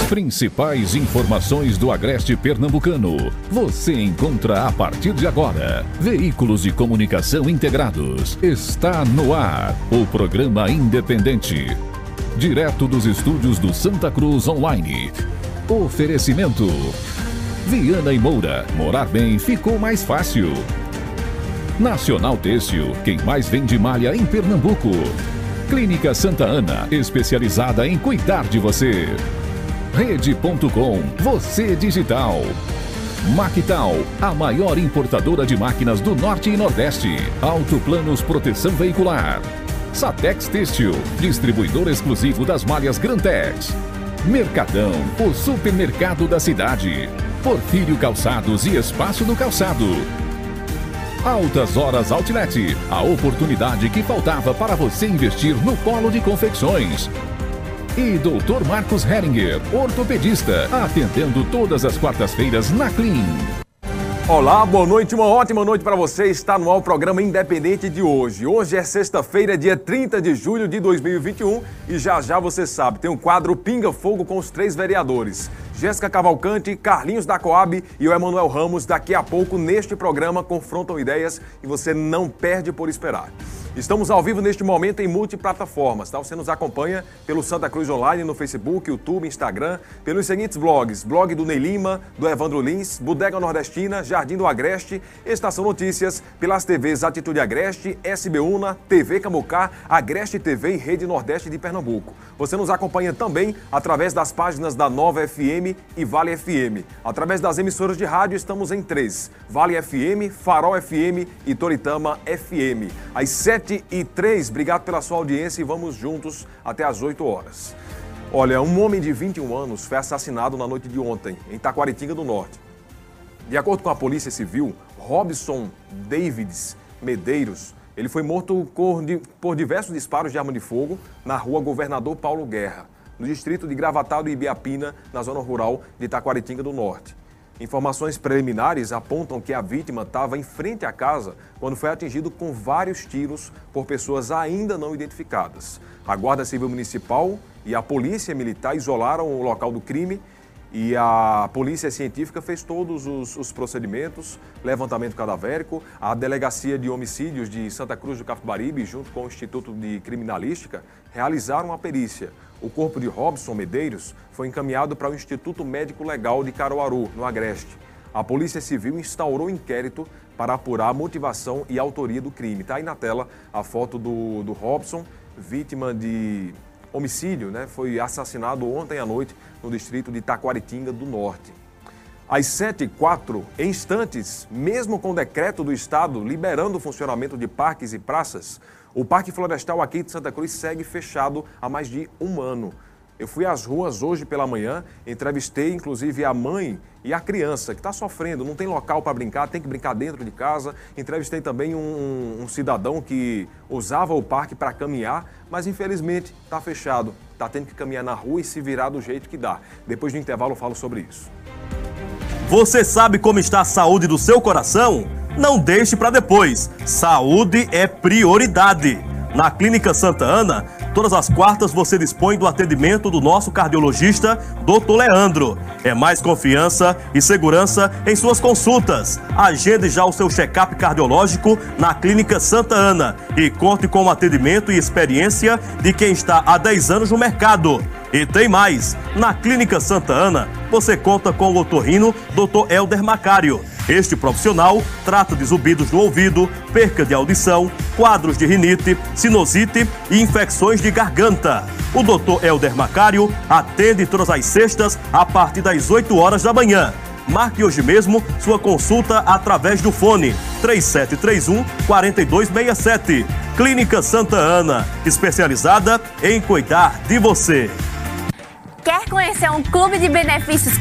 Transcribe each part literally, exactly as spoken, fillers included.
principais informações do Agreste Pernambucano. Você encontra a partir de agora. Veículos de comunicação integrados. Está no ar o programa independente. Direto dos estúdios do Santa Cruz Online. Oferecimento. Viana e Moura. Morar bem ficou mais fácil. Nacional Têxtil. Quem mais vende malha em Pernambuco. Clínica Santa Ana. Especializada em cuidar de você. Rede ponto com. Você digital. Mactal. A maior importadora de máquinas do Norte e Nordeste. Autoplanos Proteção Veicular. Satex Têxtil. Distribuidor exclusivo das malhas Grantex. Mercadão. O supermercado da cidade. Porfírio Calçados e Espaço do Calçado. Altas Horas Outlet, a oportunidade que faltava para você investir no polo de confecções. E doutor Marcos Heringer, ortopedista, atendendo todas as quartas-feiras na Clean. Olá, boa noite, uma ótima noite para você. Está no ar o programa Independente de hoje. Hoje é sexta-feira, dia trinta de julho de dois mil e vinte e um e já já você sabe, tem o quadro Pinga Fogo com os três vereadores. Jéssica Cavalcante, Carlinhos da Coab e o Emanuel Ramos, daqui a pouco neste programa confrontam ideias e você não perde por esperar. Estamos ao vivo neste momento em multiplataformas, tá? Você nos acompanha pelo Santa Cruz Online no Facebook, YouTube, Instagram, pelos seguintes blogs, blog do Ney Lima, do Evandro Lins, Bodega Nordestina, Jardim do Agreste, Estação Notícias, pelas T Vs Atitude Agreste, S B Una, T V Cambucá, Agreste T V e Rede Nordeste de Pernambuco. Você nos acompanha também através das páginas da Nova F M e Vale F M. Através das emissoras de rádio estamos em três, Vale F M, Farol F M e Toritama F M. Às sete e três, obrigado pela sua audiência e vamos juntos até às oito horas. Olha, um homem de vinte e um anos foi assassinado na noite de ontem, em Taquaritinga do Norte. De acordo com a Polícia Civil, Robson Davids Medeiros, ele foi morto por diversos disparos de arma de fogo na rua Governador Paulo Guerra, no distrito de Gravatado e Ibiapina, na zona rural de Taquaritinga do Norte. Informações preliminares apontam que a vítima estava em frente à casa quando foi atingido com vários tiros por pessoas ainda não identificadas. A Guarda Civil Municipal e a Polícia Militar isolaram o local do crime e a Polícia Científica fez todos os, os procedimentos, levantamento cadavérico, a Delegacia de Homicídios de Santa Cruz do Capibaribe, junto com o Instituto de Criminalística, realizaram a perícia. O corpo de Robson Medeiros foi encaminhado para o Instituto Médico Legal de Caruaru, no Agreste. A Polícia Civil instaurou inquérito para apurar a motivação e a autoria do crime. Está aí na tela a foto do, do Robson, vítima de homicídio, né? Foi assassinado ontem à noite no distrito de Taquaritinga do Norte. Às sete e quatro, em instantes, mesmo com o decreto do Estado liberando o funcionamento de parques e praças, o Parque Florestal aqui de Santa Cruz segue fechado há mais de um ano. Eu fui às ruas hoje pela manhã, entrevistei inclusive a mãe e a criança que está sofrendo, não tem local para brincar, tem que brincar dentro de casa. Entrevistei também um, um cidadão que usava o parque para caminhar, mas infelizmente está fechado, está tendo que caminhar na rua e se virar do jeito que dá. Depois do intervalo eu falo sobre isso. Você sabe como está a saúde do seu coração? Não deixe para depois. Saúde é prioridade. Na Clínica Santa Ana, todas as quartas você dispõe do atendimento do nosso cardiologista, doutor Leandro. É mais confiança e segurança em suas consultas. Agende já o seu check-up cardiológico na Clínica Santa Ana e conte com o atendimento e experiência de quem está há dez anos no mercado. E tem mais, na Clínica Santa Ana, você conta com o otorrino doutor Helder Macário. Este profissional trata de zumbidos no ouvido, perca de audição, quadros de rinite, sinusite e infecções de garganta. O doutor Helder Macário atende todas as sextas a partir das oito horas da manhã. Marque hoje mesmo sua consulta através do fone três sete três um, quatro dois seis sete. Clínica Santa Ana, especializada em cuidar de você. Quer conhecer um clube de benefícios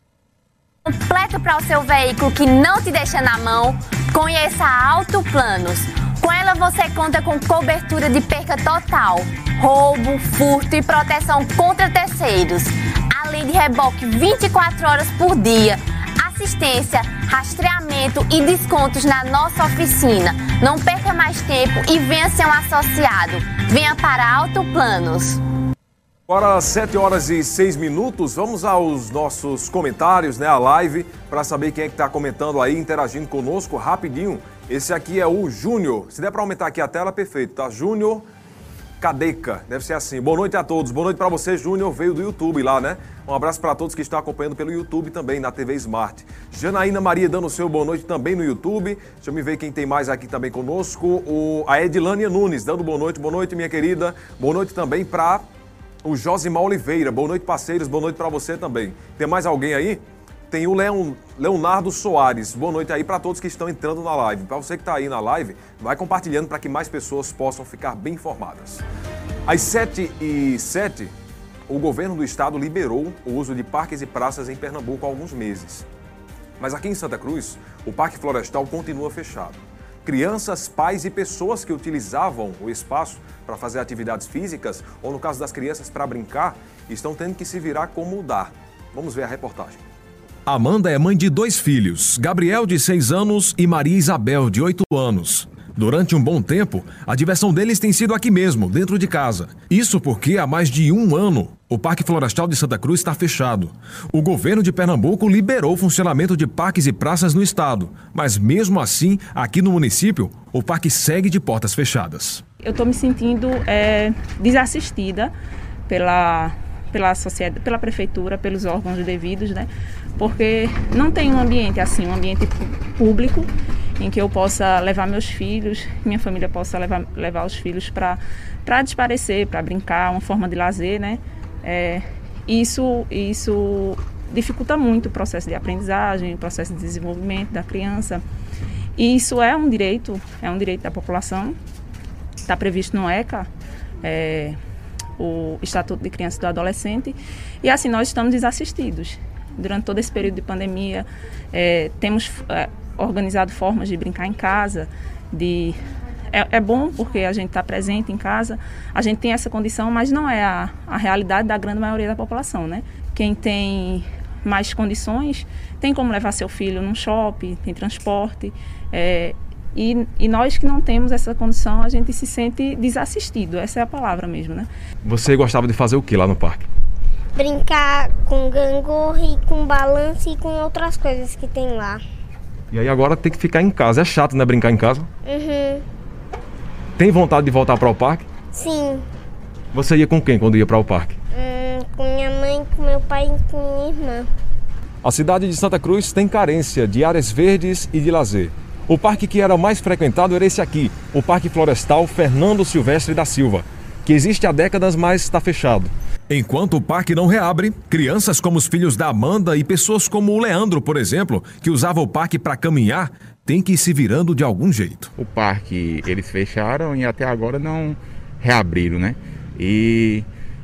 completo para o seu veículo que não te deixa na mão? Conheça a Autoplanos. Com ela você conta com cobertura de perca total, roubo, furto e proteção contra terceiros. Além de reboque vinte e quatro horas por dia, assistência, rastreamento e descontos na nossa oficina. Não perca mais tempo e venha ser um associado. Venha para Autoplanos. Agora, sete horas e seis minutos, vamos aos nossos comentários, né, a live, para saber quem é que está comentando aí, interagindo conosco rapidinho. Esse aqui é o Júnior. Se der para aumentar aqui a tela, perfeito, tá? Júnior Cadeca, deve ser assim. Boa noite a todos. Boa noite para você, Júnior, veio do YouTube lá, né? Um abraço para todos que estão acompanhando pelo YouTube também, na T V Smart. Janaína Maria dando o seu boa noite também no YouTube. Deixa eu me ver quem tem mais aqui também conosco. O, a Edilânia Nunes dando boa noite. Boa noite, minha querida. Boa noite também para o Josimar Oliveira. Boa noite, parceiros. Boa noite para você também. Tem mais alguém aí? Tem o Leon, Leonardo Soares. Boa noite aí para todos que estão entrando na live. Para você que está aí na live, vai compartilhando para que mais pessoas possam ficar bem informadas. Às sete e sete, o governo do estado liberou o uso de parques e praças em Pernambuco há alguns meses. Mas aqui em Santa Cruz, o Parque Florestal continua fechado. Crianças, pais e pessoas que utilizavam o espaço para fazer atividades físicas, ou no caso das crianças para brincar, estão tendo que se virar como dá. Vamos ver a reportagem. Amanda é mãe de dois filhos, Gabriel, de seis anos, e Maria Isabel, de oito anos. Durante um bom tempo, a diversão deles tem sido aqui mesmo, dentro de casa. Isso porque há mais de um ano, o Parque Florestal de Santa Cruz está fechado. O governo de Pernambuco liberou o funcionamento de parques e praças no estado, mas mesmo assim, aqui no município, o parque segue de portas fechadas. Eu estou me sentindo é, desassistida pela, pela sociedade, pela prefeitura, pelos órgãos devidos, né? Porque não tem um ambiente assim, um ambiente público em que eu possa levar meus filhos, minha família possa levar, levar os filhos para para desaparecer, para brincar, uma forma de lazer, né? É, isso, isso dificulta muito o processo de aprendizagem, o processo de desenvolvimento da criança. E isso é um direito, é um direito da população, está previsto no ECA, é, o Estatuto de Criança e do Adolescente, e assim nós estamos desassistidos. Durante todo esse período de pandemia, é, temos é, organizado formas de brincar em casa, de... É, é bom porque a gente está presente em casa, a gente tem essa condição, mas não é a, a realidade da grande maioria da população, né? Quem tem mais condições tem como levar seu filho num shopping, tem transporte, é, e, e nós que não temos essa condição, a gente se sente desassistido, essa é a palavra mesmo, né? Você gostava de fazer o que lá no parque? Brincar com gangorra e com balanço e com outras coisas que tem lá. E aí agora tem que ficar em casa, é chato, né, brincar em casa? Uhum. Tem vontade de voltar para o parque? Sim. Você ia com quem quando ia para o parque? Hum, com minha mãe, com meu pai e com minha irmã. A cidade de Santa Cruz tem carência de áreas verdes e de lazer. O parque que era mais frequentado era esse aqui, o Parque Florestal Fernando Silvestre da Silva, que existe há décadas, mas está fechado. Enquanto o parque não reabre, crianças como os filhos da Amanda e pessoas como o Leandro, por exemplo, que usava o parque para caminhar, têm que ir se virando de algum jeito. O parque eles fecharam e até agora não reabriram, né? E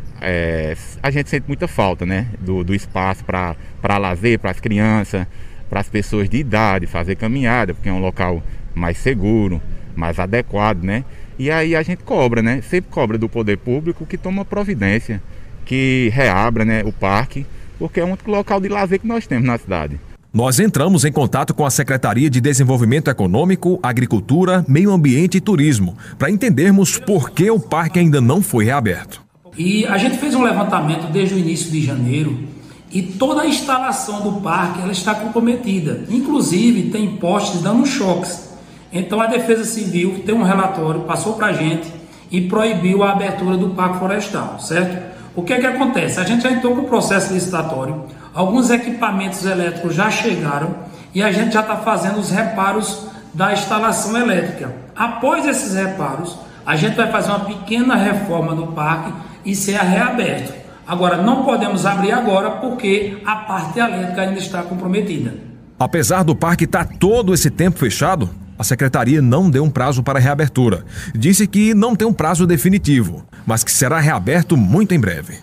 é, a gente sente muita falta, né? Do, do espaço para para lazer, para as crianças, para as pessoas de idade, fazer caminhada, porque é um local mais seguro, mais adequado, né? E aí a gente cobra, né? Sempre cobra do poder público que toma providência, que reabra, né, o parque, porque é um local de lazer que nós temos na cidade. Nós entramos em contato com a Secretaria de Desenvolvimento Econômico, Agricultura, Meio Ambiente e Turismo, para entendermos por que o parque ainda não foi reaberto. E a gente fez um levantamento desde o início de janeiro e toda a instalação do parque ela está comprometida. Inclusive tem postes dando choques. Então a Defesa Civil tem um relatório, passou para a gente e proibiu a abertura do Parque Florestal, certo? O que é que acontece? A gente já entrou com o processo licitatório, alguns equipamentos elétricos já chegaram e a gente já está fazendo os reparos da instalação elétrica. Após esses reparos, a gente vai fazer uma pequena reforma no parque e ser reaberto. Agora, não podemos abrir agora porque a parte elétrica ainda está comprometida. Apesar do parque estar todo esse tempo fechado, a Secretaria não deu um prazo para a reabertura. Disse que não tem um prazo definitivo, mas que será reaberto muito em breve.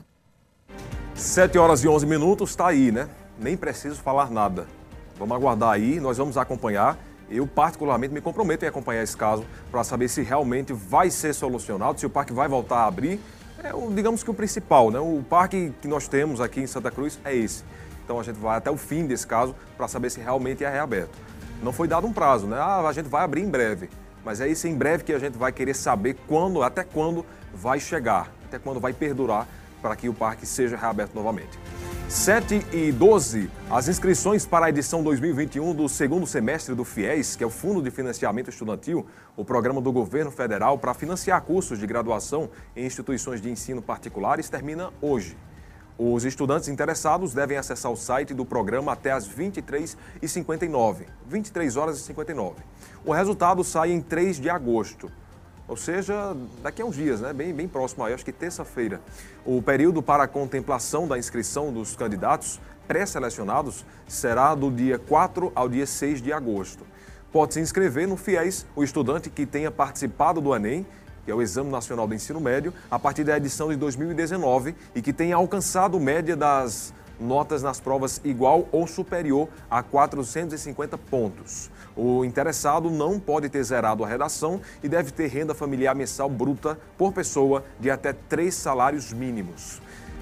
sete horas e onze minutos, está aí, né? Nem preciso falar nada. Vamos aguardar aí, nós vamos acompanhar. Eu, particularmente, me comprometo em acompanhar esse caso para saber se realmente vai ser solucionado, se o parque vai voltar a abrir. É, o, digamos que o principal, né? O parque que nós temos aqui em Santa Cruz é esse. Então a gente vai até o fim desse caso para saber se realmente é reaberto. Não foi dado um prazo, né? Ah, a gente vai abrir em breve. Mas é isso em breve que a gente vai querer saber quando, até quando vai chegar, até quando vai perdurar para que o parque seja reaberto novamente. sete e doze, as inscrições para a edição dois mil e vinte e um do segundo semestre do FIES, que é o Fundo de Financiamento Estudantil, o programa do governo federal para financiar cursos de graduação em instituições de ensino particulares, termina hoje. Os estudantes interessados devem acessar o site do programa até às vinte e três e cinquenta e nove, vinte e três horas e cinquenta e nove. O resultado sai em três de agosto. Ou seja, daqui a uns dias, né? Bem, bem próximo aí, acho que terça-feira. O período para a contemplação da inscrição dos candidatos pré-selecionados será do dia quatro ao dia seis de agosto. Pode se inscrever no FIES o estudante que tenha participado do Enem, que é o Exame Nacional do Ensino Médio, a partir da edição de dois mil e dezenove e que tenha alcançado média das notas nas provas igual ou superior a quatrocentos e cinquenta pontos. O interessado não pode ter zerado a redação e deve ter renda familiar mensal bruta por pessoa de até três salários mínimos.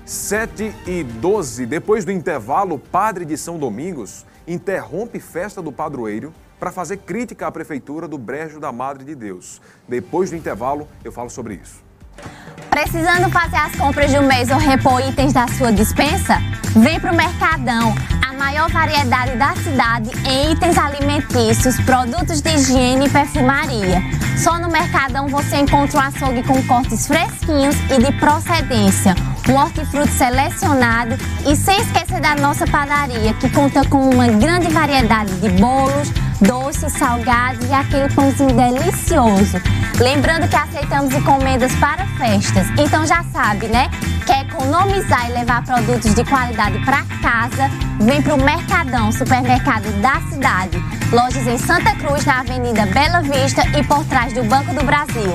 sete e doze, depois do intervalo, padre de São Domingos interrompe festa do padroeiro para fazer crítica à prefeitura do Brejo da Madre de Deus. Depois do intervalo, eu falo sobre isso. Precisando fazer as compras do mês ou repor itens da sua despensa? Vem pro Mercadão, a maior variedade da cidade em itens alimentícios, produtos de higiene e perfumaria. Só no Mercadão você encontra um açougue com cortes fresquinhos e de procedência, um hortifruti selecionado e sem esquecer da nossa padaria, que conta com uma grande variedade de bolos, doces, salgados e aquele pãozinho delicioso. Lembrando que aceitamos encomendas para festas, então já sabe, né? Quer economizar e levar produtos de qualidade para casa? Vem para o Mercadão, supermercado da cidade. Lojas em Santa Cruz, na Avenida Bela Vista e por trás do Banco do Brasil.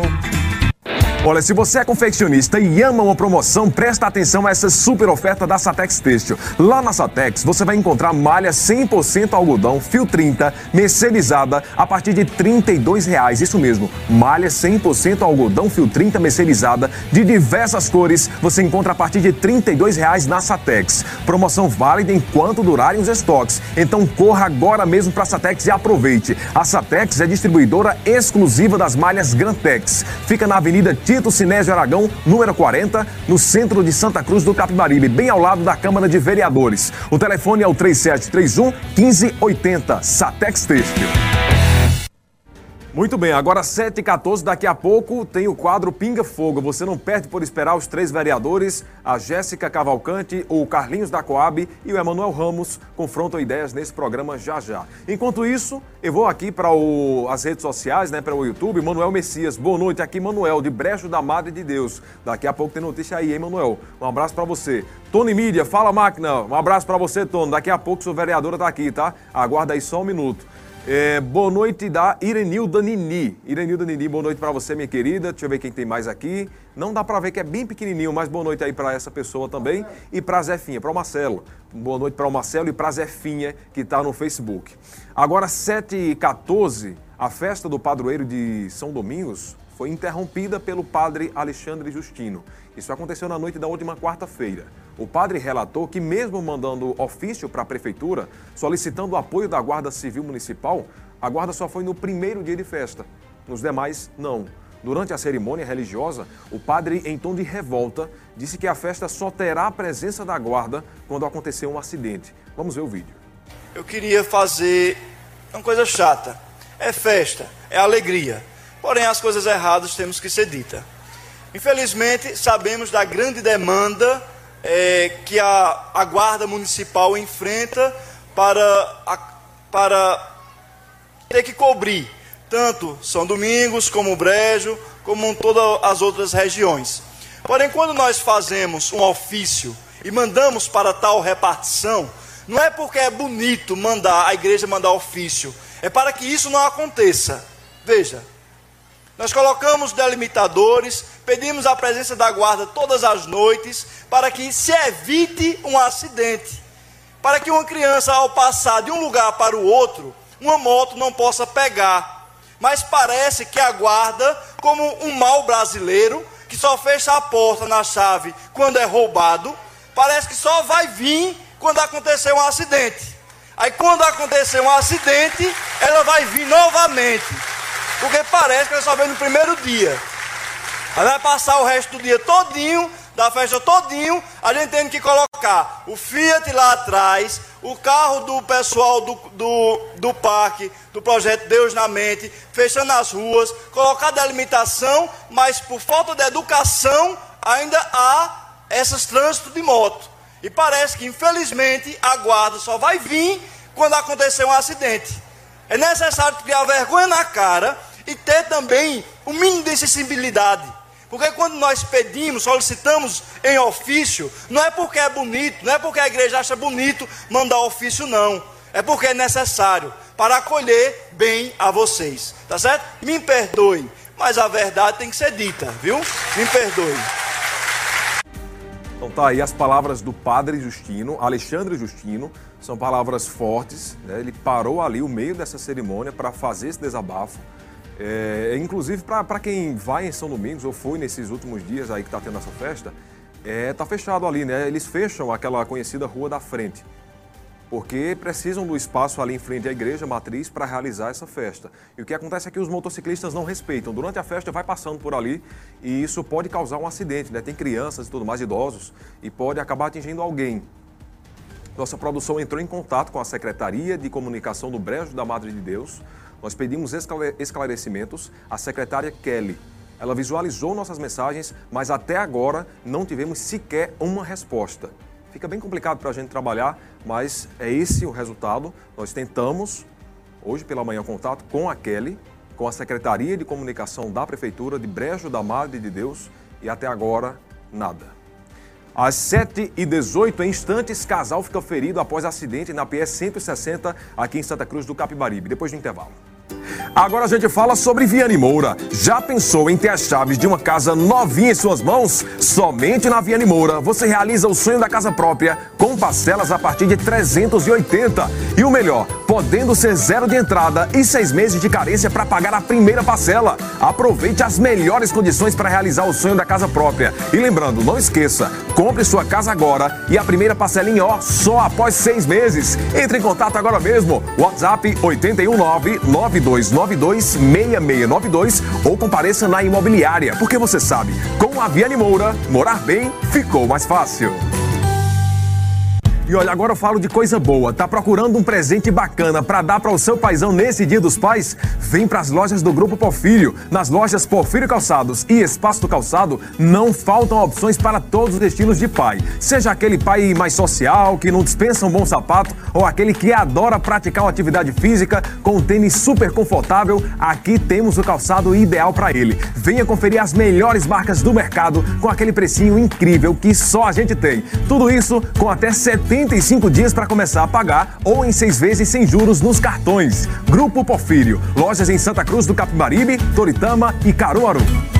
Olha, se você é confeccionista e ama uma promoção, presta atenção a essa super oferta da Satex Têxtil. Lá na Satex, você vai encontrar malha cem por cento algodão, fio trinta, mercerizada, a partir de trinta e dois reais. Isso mesmo, malha cem por cento algodão, fio trinta, mercerizada, de diversas cores, você encontra a partir de trinta e dois reais na Satex. Promoção válida enquanto durarem os estoques. Então corra agora mesmo para a Satex e aproveite. A Satex é distribuidora exclusiva das malhas Grantex. Fica na Avenida Tito Sinésio Aragão, número quarenta, no centro de Santa Cruz do Capibaribe, bem ao lado da Câmara de Vereadores. O telefone é o três sete três um, um cinco oito zero, Satex Têxtil. Muito bem, agora sete e quatorze, daqui a pouco tem o quadro Pinga Fogo. Você não perde por esperar os três vereadores, a Jéssica Cavalcante, o Carlinhos da Coab e o Emanuel Ramos, confrontam ideias nesse programa já já. Enquanto isso, eu vou aqui para as redes sociais, né, para o YouTube, Manuel Messias. Boa noite, aqui Manuel, de Brejo da Madre de Deus. Daqui a pouco tem notícia aí, hein, Manuel? Um abraço para você. Tony Mídia, fala máquina, um abraço para você, Tony. Daqui a pouco sua vereadora tá aqui, tá? Aguarda aí só um minuto. É, boa noite da Irenilda Nini. Irenilda Nini, boa noite para você, minha querida. Deixa eu ver quem tem mais aqui. Não dá para ver que é bem pequenininho, mas boa noite aí para essa pessoa também. E para Zefinha, para o Marcelo. Boa noite para o Marcelo e para Zefinha, que está no Facebook. Agora, sete e quatorze, a festa do padroeiro de São Domingos foi interrompida pelo padre Alexandre Justino. Isso aconteceu na noite da última quarta-feira. O padre relatou que, mesmo mandando ofício para a prefeitura, solicitando o apoio da Guarda Civil Municipal, a guarda só foi no primeiro dia de festa. Nos demais, não. Durante a cerimônia religiosa, o padre, em tom de revolta, disse que a festa só terá a presença da guarda quando acontecer um acidente. Vamos ver o vídeo. Eu queria fazer uma coisa chata. É festa, é alegria. Porém, as coisas erradas temos que ser ditas. Infelizmente, sabemos da grande demanda é, que a, a Guarda Municipal enfrenta para, a, para ter que cobrir tanto São Domingos, como o Brejo, como todas as outras regiões. Porém, quando nós fazemos um ofício e mandamos para tal repartição, não é porque é bonito mandar, a igreja mandar ofício, é para que isso não aconteça. Veja, nós colocamos delimitadores, pedimos a presença da guarda todas as noites, para que se evite um acidente. Para que uma criança, ao passar de um lugar para o outro, uma moto não possa pegar. Mas parece que a guarda, como um mau brasileiro, que só fecha a porta na chave quando é roubado, parece que só vai vir quando acontecer um acidente. Aí quando acontecer um acidente, ela vai vir novamente. Porque parece que ela só veio no primeiro dia. Ela vai passar o resto do dia todinho da festa todinho, a gente tem que colocar o Fiat lá atrás, o carro do pessoal do, do, do parque, do projeto Deus na Mente, fechando as ruas, colocar delimitação, mas por falta de educação ainda há esses trânsitos de moto. E parece que, infelizmente, a guarda só vai vir quando acontecer um acidente. É necessário criar vergonha na cara e ter também o mínimo de sensibilidade. Porque quando nós pedimos, solicitamos em ofício, não é porque é bonito, não é porque a igreja acha bonito mandar ofício, não. É porque é necessário para acolher bem a vocês. Tá certo? Me perdoe, mas a verdade tem que ser dita, viu? Me perdoe. Então tá aí as palavras do padre Justino, Alexandre Justino, são palavras fortes, né? Ele parou ali o meio dessa cerimônia para fazer esse desabafo. É, inclusive, para quem vai em São Domingos, ou foi nesses últimos dias aí que está tendo essa festa, é, tá fechado ali, né? Eles fecham aquela conhecida Rua da Frente, porque precisam do espaço ali em frente à igreja matriz para realizar essa festa. E o que acontece é que os motociclistas não respeitam. Durante a festa vai passando por ali e isso pode causar um acidente, né? Tem crianças e tudo mais, idosos, e pode acabar atingindo alguém. Nossa produção entrou em contato com a Secretaria de Comunicação do Brejo da Madre de Deus. Nós pedimos esclarecimentos à secretária Kelly. Ela visualizou nossas mensagens, mas até agora não tivemos sequer uma resposta. Fica bem complicado para a gente trabalhar, mas é esse o resultado. Nós tentamos, hoje pela manhã, contato com a Kelly, com a Secretaria de Comunicação da Prefeitura de Brejo da Madre de Deus, e até agora, nada. Às sete e dezoito, em instantes, casal fica ferido após acidente na P S cento e sessenta, aqui em Santa Cruz do Capibaribe, depois do intervalo. Agora a gente fala sobre Viane Moura. Já pensou em ter as chaves de uma casa novinha em suas mãos? Somente na Viane Moura você realiza o sonho da casa própria com parcelas a partir de trezentos e oitenta. E o melhor, podendo ser zero de entrada e seis meses de carência para pagar a primeira parcela. Aproveite as melhores condições para realizar o sonho da casa própria. E lembrando, não esqueça, compre sua casa agora e a primeira parcelinha ó, só após seis meses. Entre em contato agora mesmo. WhatsApp oito um nove, nove dois nove dois, seis seis nove dois ou compareça na imobiliária, porque você sabe, com a Viane Moura, morar bem ficou mais fácil. E olha, agora eu falo de coisa boa. Tá procurando um presente bacana para dar para o seu paizão nesse Dia dos Pais? Vem para as lojas do Grupo Porfírio. Nas lojas Porfírio Calçados e Espaço do Calçado, não faltam opções para todos os estilos de pai. Seja aquele pai mais social, que não dispensa um bom sapato, ou aquele que adora praticar uma atividade física com um tênis super confortável, aqui temos o calçado ideal para ele. Venha conferir as melhores marcas do mercado com aquele precinho incrível que só a gente tem. Tudo isso com até setenta e cinco dias para começar a pagar ou em seis vezes sem juros nos cartões. Grupo Porfírio, lojas em Santa Cruz do Capibaribe, Toritama e Caruaru.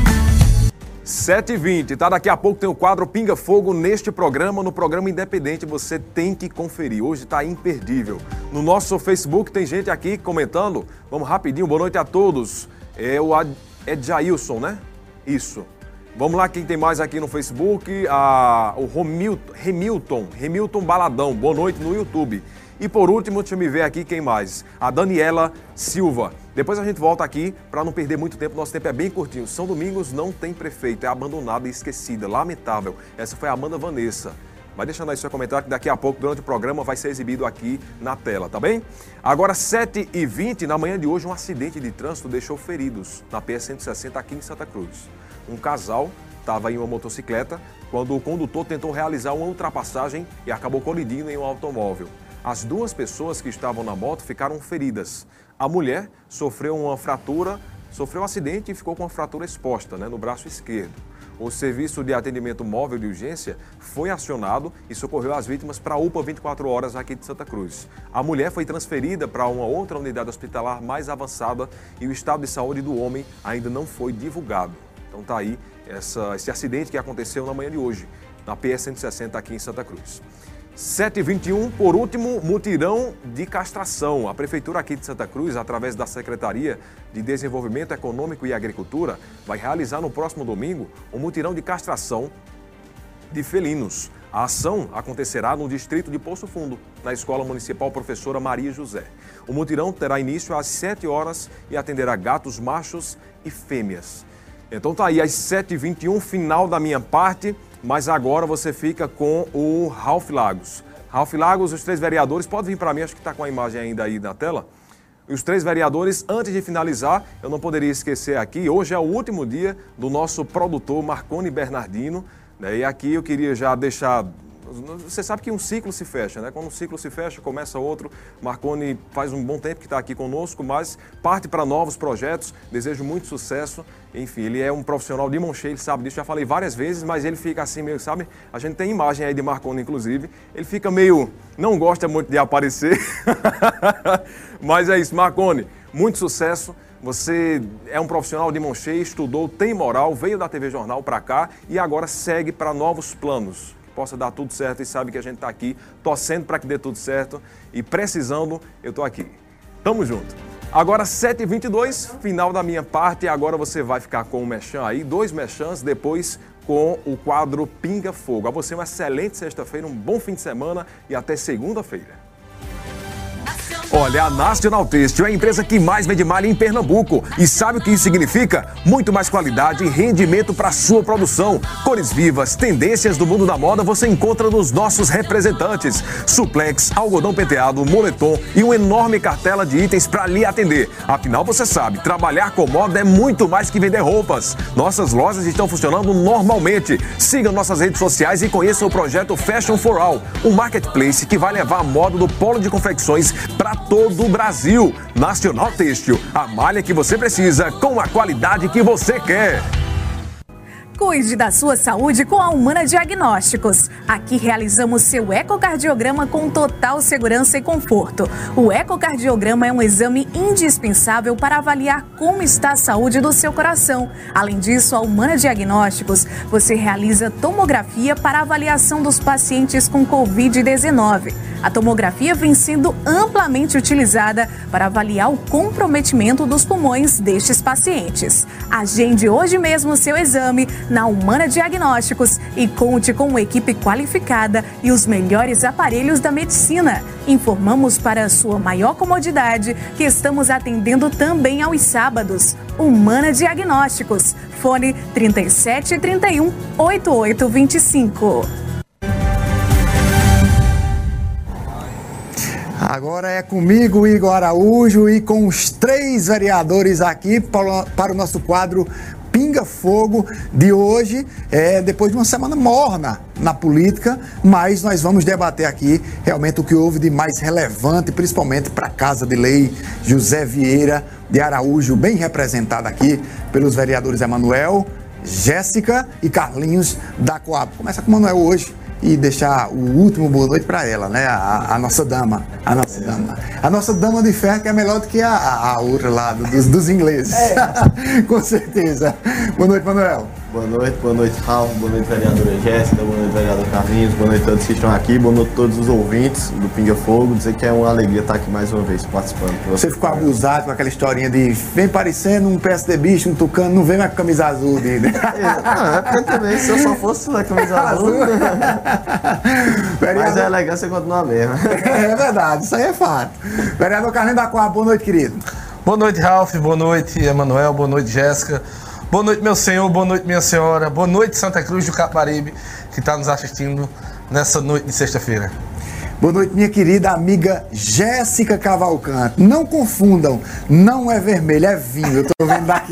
sete e vinte, tá? Daqui a pouco tem o quadro Pinga Fogo neste programa, no programa Independente, você tem que conferir, hoje tá imperdível. No nosso Facebook tem gente aqui comentando, vamos rapidinho, boa noite a todos. É o Ad... é Jailson, né? Isso. Vamos lá, quem tem mais aqui no Facebook, a, o Romilton, Remilton, Remilton Baladão, boa noite no YouTube. E por último, deixa eu ver aqui quem mais, a Daniela Silva. Depois a gente volta aqui para não perder muito tempo, nosso tempo é bem curtinho. São Domingos não tem prefeito, é abandonada e esquecida, lamentável. Essa foi a Amanda Vanessa. Vai deixando aí seu comentário que daqui a pouco, durante o programa, vai ser exibido aqui na tela, tá bem? Agora, sete e vinte, na manhã de hoje, um acidente de trânsito deixou feridos na P S cento e sessenta aqui em Santa Cruz. Um casal estava em uma motocicleta quando o condutor tentou realizar uma ultrapassagem e acabou colidindo em um automóvel. As duas pessoas que estavam na moto ficaram feridas. A mulher sofreu uma fratura, sofreu um acidente e ficou com uma fratura exposta, né, no braço esquerdo. O Serviço de Atendimento Móvel de Urgência foi acionado e socorreu as vítimas para a U P A vinte e quatro horas aqui de Santa Cruz. A mulher foi transferida para uma outra unidade hospitalar mais avançada e o estado de saúde do homem ainda não foi divulgado. Então tá aí essa, esse acidente que aconteceu na manhã de hoje, na P S cento e sessenta aqui em Santa Cruz. sete e vinte e um, por último, mutirão de castração. A Prefeitura aqui de Santa Cruz, através da Secretaria de Desenvolvimento Econômico e Agricultura, vai realizar no próximo domingo um mutirão de castração de felinos. A ação acontecerá no distrito de Poço Fundo, na Escola Municipal Professora Maria José. O mutirão terá início às sete horas e atenderá gatos machos e fêmeas. Então tá aí às sete e vinte e um, final da minha parte. mas agora você fica com o Ralph Lagos. Ralph Lagos, os três vereadores, pode vir para mim, acho que está com a imagem ainda aí na tela. Os três vereadores, antes de finalizar, eu não poderia esquecer aqui, hoje é o último dia do nosso produtor Marconi Bernardino, né? E aqui eu queria já deixar... Você sabe que um ciclo se fecha, né? Quando um ciclo se fecha, começa outro. Marconi faz um bom tempo que está aqui conosco, mas parte para novos projetos. Desejo muito sucesso. Enfim, ele é um profissional de mão cheia, ele sabe disso. Já falei várias vezes, mas ele fica assim meio, sabe? A gente tem imagem aí de Marconi, inclusive. Ele fica meio... Não gosta muito de aparecer. Mas é isso, Marconi. Muito sucesso. Você é um profissional de mão cheia, estudou, tem moral, veio da T V Jornal para cá e agora segue para novos planos. Possa dar tudo certo e sabe que a gente está aqui torcendo para que dê tudo certo e precisando, eu estou aqui. Tamo junto. Agora sete e vinte e dois, final da minha parte, agora você vai ficar com o merchan aí, dois merchans, depois com o quadro Pinga Fogo. A você uma excelente sexta-feira, um bom fim de semana e até segunda-feira. Olha, a National Têxtil é a empresa que mais vende malha em Pernambuco. E sabe o que isso significa? Muito mais qualidade e rendimento para sua produção. Cores vivas, tendências do mundo da moda você encontra nos nossos representantes. Suplex, algodão penteado, moletom e uma enorme cartela de itens para lhe atender. Afinal, você sabe, trabalhar com moda é muito mais que vender roupas. Nossas lojas estão funcionando normalmente. Siga nossas redes sociais e conheça o projeto Fashion for All, um marketplace que vai levar a moda do polo de confecções para todo o Brasil. National Têxtil, a malha que você precisa com a qualidade que você quer. Cuide da sua saúde com a Humana Diagnósticos. Aqui realizamos seu ecocardiograma com total segurança e conforto. O ecocardiograma é um exame indispensável para avaliar como está a saúde do seu coração. Além disso, a Humana Diagnósticos, você realiza tomografia para avaliação dos pacientes com covid dezenove. A tomografia vem sendo amplamente utilizada para avaliar o comprometimento dos pulmões destes pacientes. Agende hoje mesmo o seu exame na Humana Diagnósticos e conte com uma equipe qualificada e os melhores aparelhos da medicina. Informamos para a sua maior comodidade que estamos atendendo também aos sábados. Humana Diagnósticos. Fone trinta e sete, trinta e um, oitenta e oito, vinte e cinco. Agora é comigo, Igor Araújo, e com os três vereadores aqui para, para o nosso quadro Pinga Fogo de hoje, é, depois de uma semana morna na política, mas nós vamos debater aqui realmente o que houve de mais relevante, principalmente para a Casa de Lei José Vieira de Araújo, bem representada aqui pelos vereadores Emanuel, Jéssica e Carlinhos da Coab. Começa com o Emanuel hoje e deixar o último boa noite para ela, né? A, a nossa dama, a nossa dama. A nossa dama de ferro que é melhor do que a, a outra lá, dos, dos ingleses. É. Com certeza. Boa noite, Manuel. Boa noite, boa noite, Ralf, boa noite, vereadora Jéssica, boa noite, vereador Carlinhos, boa noite a todos que estão aqui, boa noite a todos os ouvintes do Pinga Fogo, dizer que é uma alegria estar aqui mais uma vez participando. Você ficou abusado com aquela historinha de vem parecendo um P S D bicho, um tucano, não vem mais com camisa azul dele. É, é porque também, se eu só fosse na camisa azul, mas a elegância continua a mesma. É verdade, isso aí é fato. Vereador Carlinhos da Coab, boa noite, querido. Boa noite, Ralf, boa noite, Emanuel, boa noite, Jéssica. Boa noite, meu senhor, boa noite, minha senhora, boa noite, Santa Cruz do Caparibe, que está nos assistindo nessa noite de sexta-feira. Boa noite, minha querida amiga Jéssica Cavalcante. Não confundam, não é vermelho, é vinho, eu tô vendo daqui.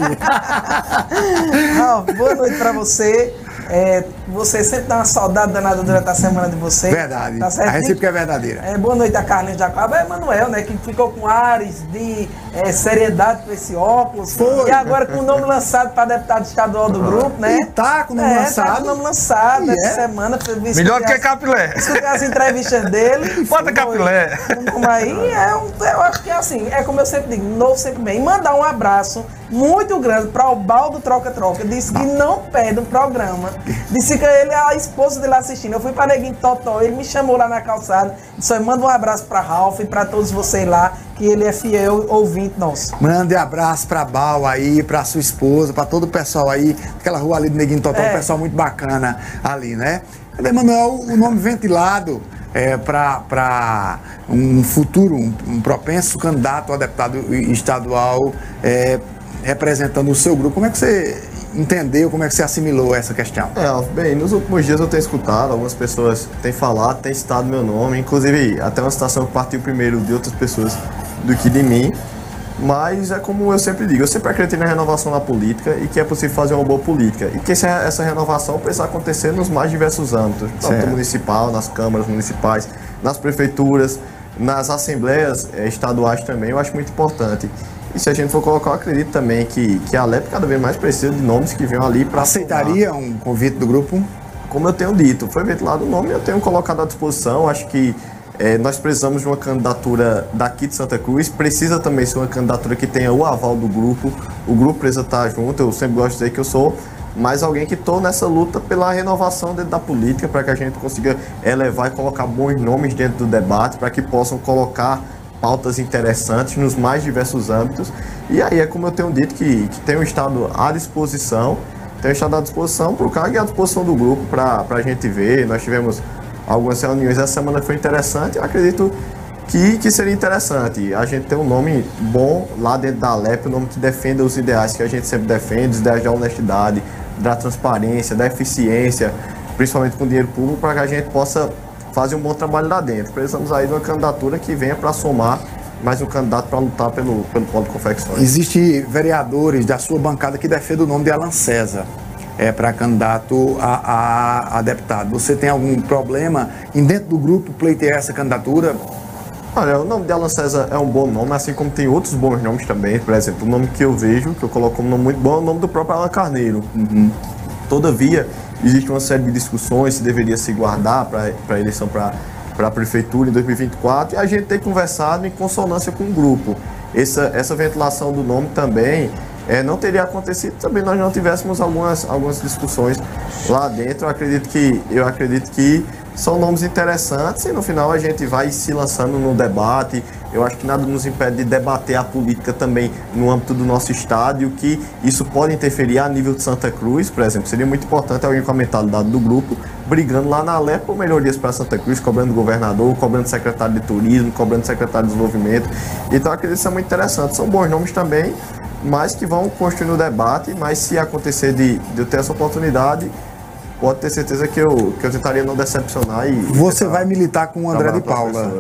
Ralf, boa noite para você. É, você sempre dá uma saudade danada durante a semana de você. Verdade, tá certo? A recíproca é verdadeira. É, boa noite a Carlinhos da Coab. É Emanuel, né, que ficou com ares de é, seriedade com esse óculos. Foi. E agora com o nome lançado para deputado estadual do grupo, né? E tá com o nome é, lançado. Tá com o nome lançado essa é? semana. Melhor do que Capilé. Escutei as entrevistas dele. Bota Capilé. Como aí, é um, eu acho que é assim, é como eu sempre digo, novo sempre bem. E mandar um abraço muito grande para o Baldo Troca-Troca. Disse que não perde um programa. Disse que ele é a esposa dele assistindo. Eu fui para Neguinho Totó, ele me chamou lá na calçada. Disse, manda um abraço para Ralf e para todos vocês lá, que ele é fiel ouvinte nosso. Mande abraço para Bal aí, para sua esposa, para todo o pessoal aí, aquela rua ali do Neguinho Totó, é. um pessoal muito bacana ali, né? Emanuel, o nome ventilado é, para um futuro, um, um propenso candidato a deputado estadual, é, representando o seu grupo. Como é que você entendeu, como é que você assimilou essa questão? É, bem, nos últimos dias eu tenho escutado, algumas pessoas têm falado, têm citado meu nome, inclusive até uma citação que partiu primeiro de outras pessoas do que de mim, mas é como eu sempre digo, eu sempre acreditei na renovação na política e que é possível fazer uma boa política e que essa renovação precisa acontecer nos mais diversos âmbitos, tanto municipal, nas câmaras municipais, nas prefeituras, nas assembleias eh, estaduais também, eu acho muito importante. E se a gente for colocar, eu acredito também que, que a Alep cada vez mais precisa de nomes que venham ali para... Aceitaria formar. Um convite do grupo? Como eu tenho dito, foi ventilado o nome, eu tenho colocado à disposição. Acho que é, nós precisamos de uma candidatura daqui de Santa Cruz, precisa também ser uma candidatura que tenha o aval do grupo, o grupo precisa estar junto. Eu sempre gosto de dizer que eu sou mais alguém que estou nessa luta pela renovação dentro da política, para que a gente consiga elevar e colocar bons nomes dentro do debate, para que possam colocar pautas interessantes nos mais diversos âmbitos. E aí é como eu tenho dito, que, que tem um Estado à disposição, tem um Estado à disposição para o cargo e à disposição do grupo para a gente ver. Nós tivemos algumas reuniões, essa semana foi interessante, eu acredito que, que seria interessante a gente ter um nome bom lá dentro da Alep, um nome que defenda os ideais que a gente sempre defende, os ideais da honestidade, da transparência, da eficiência, principalmente com dinheiro público, para que a gente possa fazer um bom trabalho lá dentro. Precisamos aí de uma candidatura que venha para somar mais um candidato para lutar pelo, pelo polo de confecções. Existem vereadores da sua bancada que defendem o nome de Alan César é, para candidato a, a, a deputado. Você tem algum problema em dentro do grupo pleitear essa candidatura? Olha, o nome de Alan César é um bom nome, assim como tem outros bons nomes também. Por exemplo, o nome que eu vejo, que eu coloco como nome muito bom, é o nome do próprio Alan Carneiro. Uhum. Todavia, existe uma série de discussões se deveria se guardar para a eleição para a prefeitura em dois mil e vinte e quatro, e a gente tem conversado em consonância com o grupo. Essa, essa ventilação do nome também é, não teria acontecido também nós não tivéssemos algumas, algumas discussões lá dentro. Eu acredito que, eu acredito que são nomes interessantes e no final a gente vai se lançando no debate. Eu acho que nada nos impede de debater a política também no âmbito do nosso estado, e o que isso pode interferir a nível de Santa Cruz, por exemplo. Seria muito importante alguém com a mentalidade do grupo brigando lá na Alep por melhorias para Santa Cruz, cobrando o governador, cobrando o secretário de turismo, cobrando o secretário de desenvolvimento. Então eu acredito que isso é muito interessante. São bons nomes também, mas que vão construir no debate. Mas se acontecer de, de eu ter essa oportunidade, pode ter certeza que eu, que eu tentaria não decepcionar. E você vai militar com o André de Paula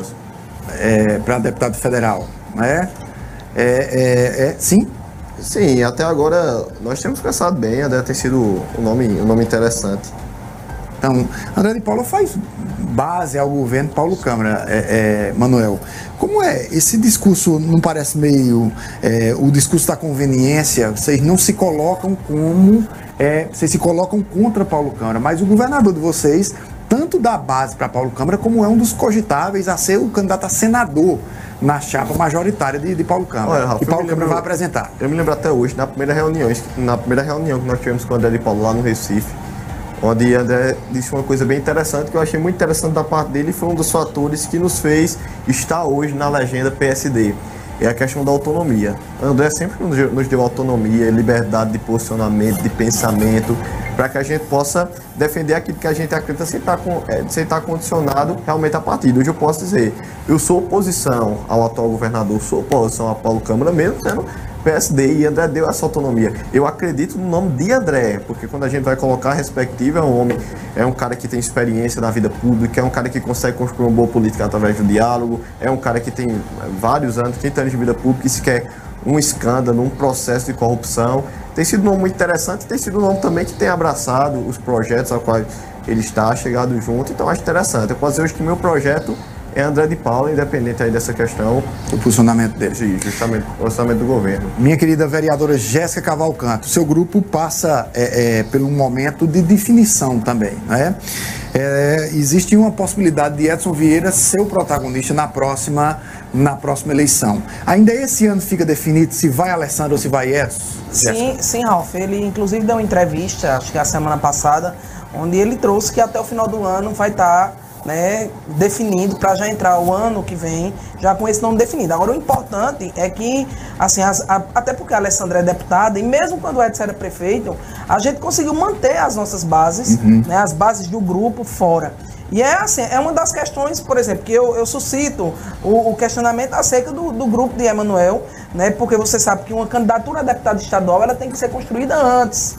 é, para deputado federal, né? É, é, é, sim? Sim, até agora nós temos pensado bem, André tem sido um nome, um nome interessante. Então, André de Paula faz base ao governo Paulo Câmara, é, é, Manuel. Como é? Esse discurso não parece meio é, o discurso da conveniência? Vocês não se colocam como... É, vocês se colocam contra Paulo Câmara, mas o governador de vocês tanto dá base para Paulo Câmara, como é um dos cogitáveis a ser o candidato a senador na chapa majoritária de, de Paulo Câmara. Olha, Rafa, que Paulo lembro, Câmara vai apresentar. Eu me lembro até hoje, na primeira reunião, na primeira reunião que nós tivemos com o André de Paulo lá no Recife, onde André disse uma coisa bem interessante, que eu achei muito interessante da parte dele, e foi um dos fatores que nos fez estar hoje na legenda P S D. É a questão da autonomia. André sempre nos deu autonomia, liberdade de posicionamento, de pensamento, para que a gente possa defender aquilo que a gente acredita sem estar, sem estar condicionado realmente a partido. Hoje eu posso dizer, eu sou oposição ao atual governador, sou oposição a Paulo Câmara, mesmo sendo P S D, e André deu essa autonomia. Eu acredito no nome de André, porque quando a gente vai colocar a respectiva, é um homem, é um cara que tem experiência na vida pública, é um cara que consegue construir uma boa política através do diálogo, é um cara que tem vários anos, trinta anos de vida pública, e se quer um escândalo, um processo de corrupção. Tem sido um nome muito interessante, tem sido um nome também que tem abraçado os projetos aos quais ele está, chegado junto, então acho interessante. Eu posso dizer hoje que meu projeto é André de Paula, independente aí dessa questão. O funcionamento dele. Sim, justamente o orçamento do governo. Minha querida vereadora Jéssica Cavalcanto, seu grupo passa é, é, pelo momento de definição também, né? É, existe uma possibilidade de Edson Vieira ser o protagonista na próxima, na próxima eleição. Ainda esse ano fica definido se vai Alessandro ou se vai Edson? Sim, sim, Ralf. Ele inclusive deu uma entrevista, acho que a semana passada, onde ele trouxe que até o final do ano vai estar, né, definido, para já entrar o ano que vem já com esse nome definido. Agora, o importante é que, assim, as, a, até porque a Alessandra é deputada, e mesmo quando o Edson era prefeito, a gente conseguiu manter as nossas bases, uhum. né, as bases do grupo fora. E é assim, é uma das questões, por exemplo, que eu, eu suscito o, o questionamento acerca do, do grupo de Emanuel, né, porque você sabe que uma candidatura a deputado estadual, ela tem que ser construída antes.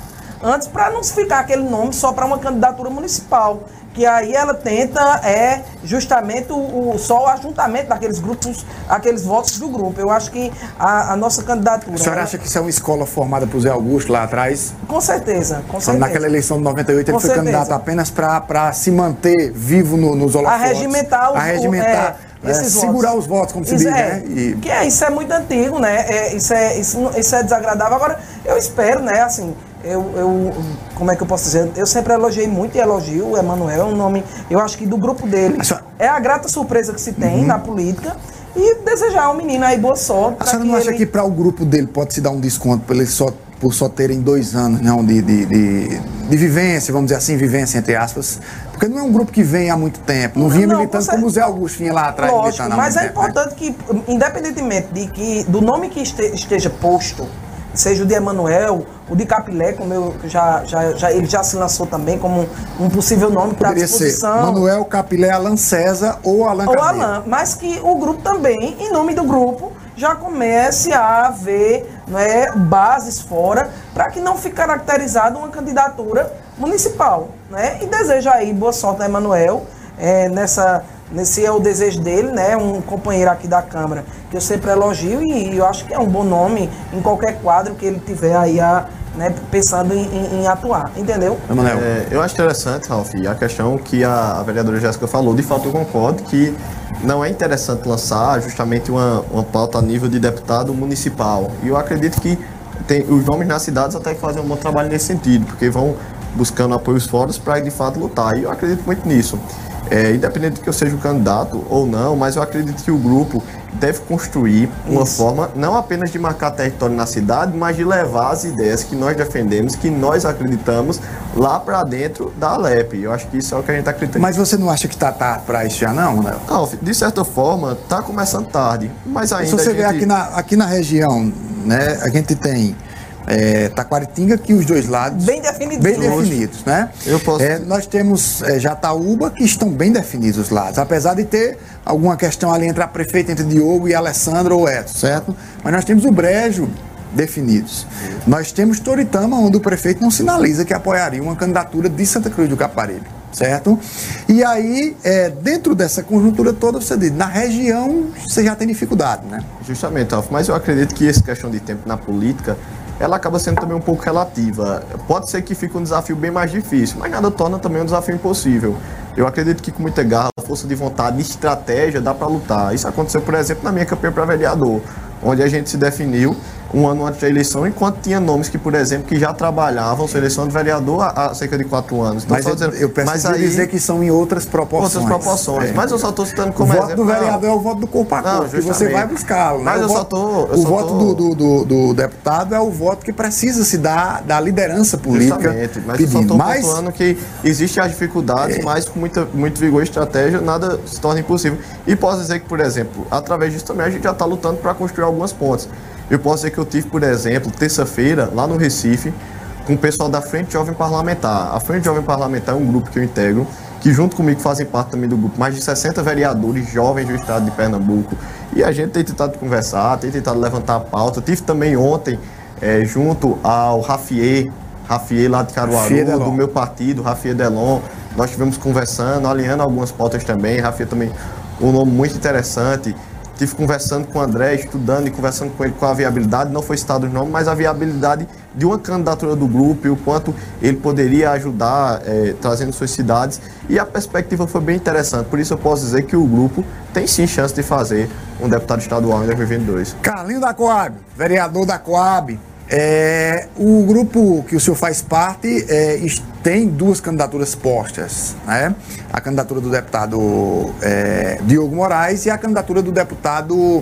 antes para não ficar aquele nome só para uma candidatura municipal. Que aí ela tenta é justamente o, o, só o ajuntamento daqueles grupos, aqueles votos do grupo. Eu acho que a, a nossa candidatura... A senhora acha que isso é uma escola formada por Zé Augusto lá atrás? Com certeza, com certeza. Naquela eleição de noventa e oito ele com foi certeza. candidato apenas para se manter vivo no, nos holofotes. Arregimentar os, Arregimentar, é, esses é, segurar votos. os votos, como se isso diz, é, né? E... Que é, isso é muito antigo, né? É, isso, é, isso, isso é desagradável. Agora, eu espero, né, assim... Eu, eu, como é que eu posso dizer? Eu sempre elogiei muito e elogio o Emanuel, é um nome, eu acho que do grupo dele, é a grata surpresa que se tem uhum. na política e desejar ao menino aí boa sorte. A senhora não acha ele... que para o grupo dele pode se dar um desconto por, ele só, por só terem dois anos não, de, de, de, de vivência, vamos dizer assim, vivência entre aspas? Porque não é um grupo que vem há muito tempo, não, não vinha não, militando você... como o Zé Augusto vinha lá atrás. Lógico, mas é tempo, importante né? que, independentemente de que, do nome que este, esteja posto, seja o de Emanuel, o de Capilé, como eu já, já, já, ele já se lançou também como um possível nome para disposição. Ser Manuel, Capilé, Alan César ou Alan Ou Carneiro. Alan, mas que o grupo também, em nome do grupo, já comece a haver, né, bases fora para que não fique caracterizada uma candidatura municipal. Né? E desejo aí boa sorte a Emanuel é, nessa... Esse é o desejo dele, né? Um companheiro aqui da Câmara que eu sempre elogio e eu acho que é um bom nome em qualquer quadro que ele tiver aí a, né, pensando em, em, em atuar, entendeu? É, eu acho interessante, Ralf, a questão que a, a vereadora Jéssica falou. De fato, eu concordo que não é interessante lançar justamente uma, uma pauta a nível de deputado municipal. E eu acredito que tem, os nomes nas cidades até que fazem um bom trabalho nesse sentido, porque vão buscando apoios fora para de fato lutar. E eu acredito muito nisso. É, independente de que eu seja o candidato ou não, mas eu acredito que o grupo deve construir uma isso. forma não apenas de marcar território na cidade, mas de levar as ideias que nós defendemos, que nós acreditamos, lá para dentro da Alep. Eu acho que isso é o que a gente acredita. Mas você não acha que está tarde para isso já não, né? Não, de certa forma, está começando tarde, mas ainda... Se você a gente... ver aqui na, aqui na região, né, a gente tem... É, Taquaritinga, que os dois lados bem definidos, bem definidos, né? Eu posso... é, nós temos é, Jataúba, que estão bem definidos os lados, apesar de ter alguma questão ali entre a prefeita, entre Diogo e Alessandra ou Edson, certo? Mas nós temos o Brejo definidos. Nós temos Toritama, onde o prefeito não sinaliza que apoiaria uma candidatura de Santa Cruz do Caparibe, certo? E aí, é, dentro dessa conjuntura toda, você diz, na região você já tem dificuldade, né? Justamente, Alf, mas eu acredito que essa questão de tempo na política ela acaba sendo também um pouco relativa. Pode ser que fique um desafio bem mais difícil, mas nada torna também um desafio impossível. Eu acredito que com muita garra, força de vontade e estratégia dá para lutar. Isso aconteceu, por exemplo, na minha campanha para vereador, onde a gente se definiu um ano antes da eleição, enquanto tinha nomes que, por exemplo, que já trabalhavam sua eleição de vereador há, há cerca de quatro anos. Então, mas eu, dizendo, eu preciso aí, dizer que são em outras proporções. Outras proporções, é. Mas eu só estou citando como o exemplo. O voto do vereador não. É o voto do corpo a corpo, que você vai buscá-lo. Né? Mas o eu voto, só tô, eu o só voto tô... do, do, do, do deputado é o voto que precisa se dar da liderança política. Justamente, mas pedindo. eu só estou mas... pontuando que existem as dificuldades, é. mas com muita, muito vigor e estratégia, nada se torna impossível. E posso dizer que, por exemplo, através disso também a gente já está lutando para construir algumas pontes. Eu posso dizer que eu tive, por exemplo, terça-feira, lá no Recife, com o pessoal da Frente Jovem Parlamentar. A Frente Jovem Parlamentar é um grupo que eu integro, que junto comigo fazem parte também do grupo mais de sessenta vereadores jovens do estado de Pernambuco. E a gente tem tentado conversar, tem tentado levantar a pauta. Eu tive também ontem, é, junto ao Rafier, Rafier lá de Caruaru, do meu partido, Rafier Delon. Nós estivemos conversando, alinhando algumas pautas também. Rafier também, um nome muito interessante. Estive conversando com o André, estudando e conversando com ele com a viabilidade, não foi citado o nome, mas a viabilidade de uma candidatura do grupo e o quanto ele poderia ajudar, é, trazendo suas cidades. E a perspectiva foi bem interessante, por isso eu posso dizer que o grupo tem sim chance de fazer um deputado estadual em dois mil e vinte e dois. Carlinho da Coab, vereador da Coab. É, o grupo que o senhor faz parte é, tem duas candidaturas postas, né? A candidatura do deputado é, Diogo Moraes e a candidatura do deputado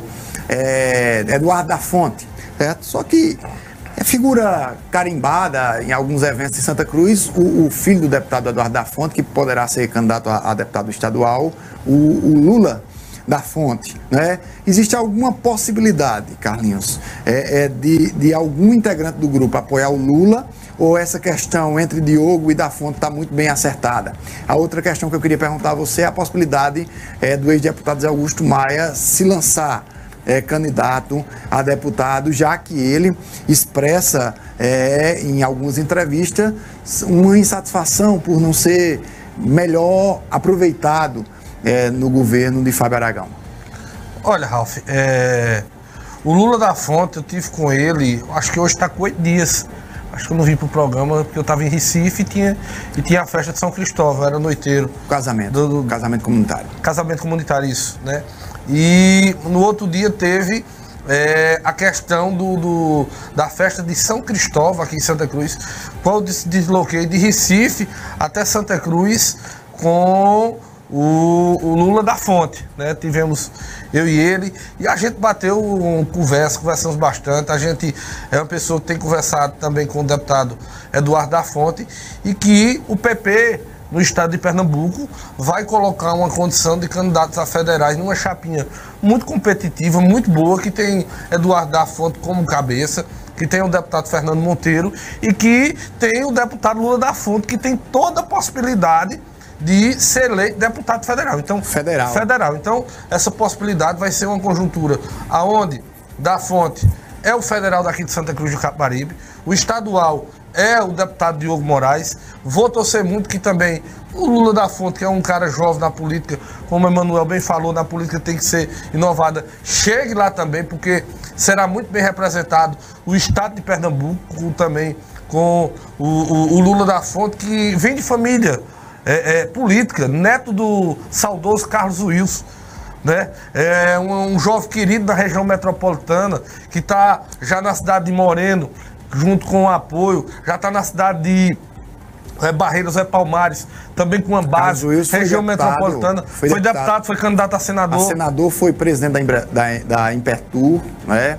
é, Eduardo da Fonte, certo? Só que é figura carimbada em alguns eventos de Santa Cruz, o, o filho do deputado Eduardo da Fonte, que poderá ser candidato a, a deputado estadual, o, o Lula da Fonte, né? Existe alguma possibilidade, Carlinhos, é, é de, de algum integrante do grupo apoiar o Lula, ou essa questão entre Diogo e da Fonte está muito bem acertada? A outra questão que eu queria perguntar a você é a possibilidade é, do ex-deputado Zé Augusto Maia se lançar é, candidato a deputado, já que ele expressa é, em algumas entrevistas uma insatisfação por não ser melhor aproveitado é, no governo de Fábio Aragão. Olha, Ralf, é, o Lula da Fonte, eu tive com ele, acho que hoje está com oito dias. Acho que eu não vim pro programa porque eu estava em Recife e tinha, e tinha a festa de São Cristóvão, era noiteiro. Casamento, do, do, casamento comunitário. Casamento comunitário, isso, né? E no outro dia teve é, a questão do, do, da festa de São Cristóvão aqui em Santa Cruz, qual eu desloquei de Recife até Santa Cruz com o, o Lula da Fonte, né? Tivemos eu e ele, e a gente bateu um conversa, conversamos bastante. A gente é uma pessoa que tem conversado também com o deputado Eduardo da Fonte, e que o P P no estado de Pernambuco vai colocar uma condição de candidatos a federais numa chapinha muito competitiva, muito boa, que tem Eduardo da Fonte como cabeça, que tem o deputado Fernando Monteiro e que tem o deputado Lula da Fonte, que tem toda a possibilidade de ser eleito deputado federal. Então, federal. Federal. Então, essa possibilidade vai ser uma conjuntura aonde da Fonte é o federal daqui de Santa Cruz do Capibaribe, o estadual é o deputado Diogo Moraes. Vou torcer muito que também o Lula da Fonte, que é um cara jovem na política, como o Emanuel bem falou, na política tem que ser inovada, chegue lá também, porque será muito bem representado o estado de Pernambuco também, com o, o, o Lula da Fonte, que vem de família É, é, política, neto do saudoso Carlos Wilson, né? É um, um jovem querido da região metropolitana, que está já na cidade de Moreno, junto com o apoio, já está na cidade de é, Barreiras, é Palmares, também com uma base, região deputado, metropolitana, foi, foi deputado, deputado, foi candidato a senador. A senador, foi presidente da, da, da Impertur, né?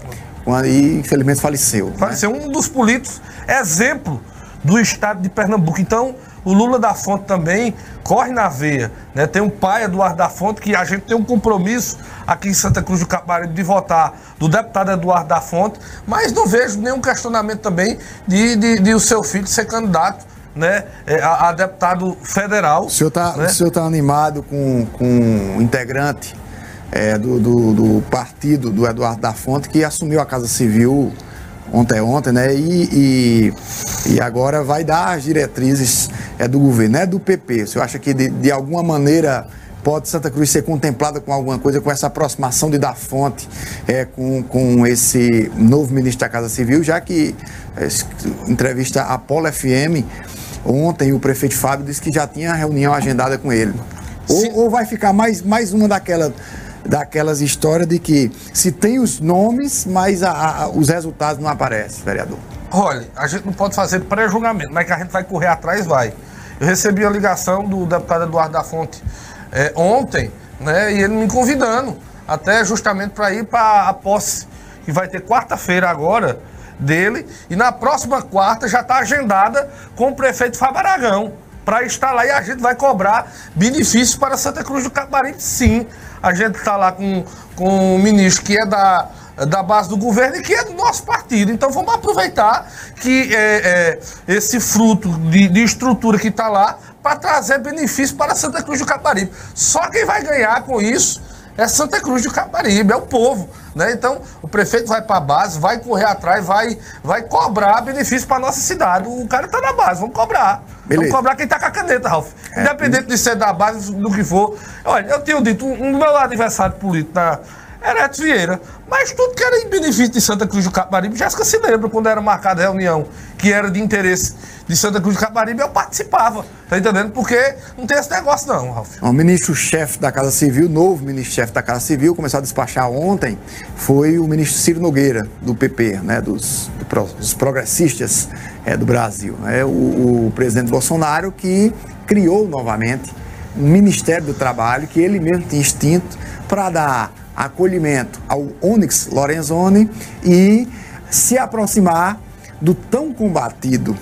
E infelizmente faleceu. Faleceu, né? Um dos políticos exemplo do estado de Pernambuco. Então, o Lula da Fonte também corre na veia, né? Tem um pai, Eduardo da Fonte, que a gente tem um compromisso aqui em Santa Cruz do Capibaribe de votar do deputado Eduardo da Fonte, mas não vejo nenhum questionamento também de, de, de o seu filho ser candidato, né, a, a deputado federal. O senhor está né? tá animado com, com o integrante é, do, do, do partido do Eduardo da Fonte, que assumiu a Casa Civil ontem, ontem, né? E, e, e agora vai dar as diretrizes é, do governo, é do P P. O senhor acha que de, de alguma maneira pode Santa Cruz ser contemplada com alguma coisa, com essa aproximação de da Fonte é, com, com esse novo ministro da Casa Civil, já que é, entrevista a Polo F M ontem, o prefeito Fábio disse que já tinha reunião agendada com ele. Ou, ou vai ficar mais, mais uma daquela daquelas histórias de que se tem os nomes, mas a, a, os resultados não aparecem, vereador? Olha, a gente não pode fazer pré-julgamento, mas que a gente vai correr atrás, vai. Eu recebi a ligação do deputado Eduardo da Fonte é, ontem, né, e ele me convidando, até justamente para ir para a posse, que vai ter quarta-feira agora, dele, e na próxima quarta já está agendada com o prefeito Fábio Aragão, para estar lá, e a gente vai cobrar benefícios para Santa Cruz do Capibaribe, sim. A gente está lá com, com um ministro que é da, da base do governo e que é do nosso partido. Então vamos aproveitar que é, é, esse fruto de, de estrutura que está lá para trazer benefícios para Santa Cruz do Capibaribe. Só quem vai ganhar com isso é Santa Cruz do Capibaribe, é o povo, né? Então o prefeito vai para a base, vai correr atrás, vai, vai cobrar benefício para nossa cidade. O cara está na base, vamos cobrar. Beleza. Vamos cobrar quem está com a caneta, Ralf. É. Independente de ser da base, do que for. Olha, eu tenho dito, um do meu adversário político na, era Edson Vieira, mas tudo que era em benefício de Santa Cruz do Capibaribe, Jéssica se lembra quando era marcada a reunião que era de interesse de Santa Cruz do Capibaribe, eu participava, tá entendendo? Porque não tem esse negócio não, Ralf. O ministro-chefe da Casa Civil, novo ministro-chefe da Casa Civil, começou a despachar ontem, foi o ministro Ciro Nogueira, do P P, né, dos, dos progressistas é, do Brasil. É o, o presidente Bolsonaro que criou novamente um Ministério do Trabalho, que ele mesmo tinha extinto, para dar acolhimento ao Onyx Lorenzoni e se aproximar do tão combatido,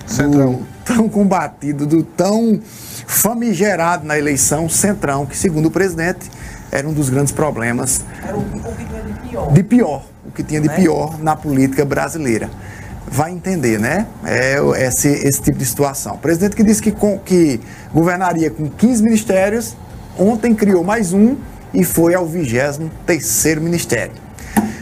do tão combatido, do tão famigerado na eleição Centrão, que segundo o presidente era um dos grandes problemas. Era o, o que tinha de pior. De pior, o que tinha de pior na política brasileira. Vai entender, né? É esse, esse tipo de situação. O presidente que disse que, com, que governaria com quinze ministérios, ontem criou mais um e foi ao vigésimo terceiro ministério.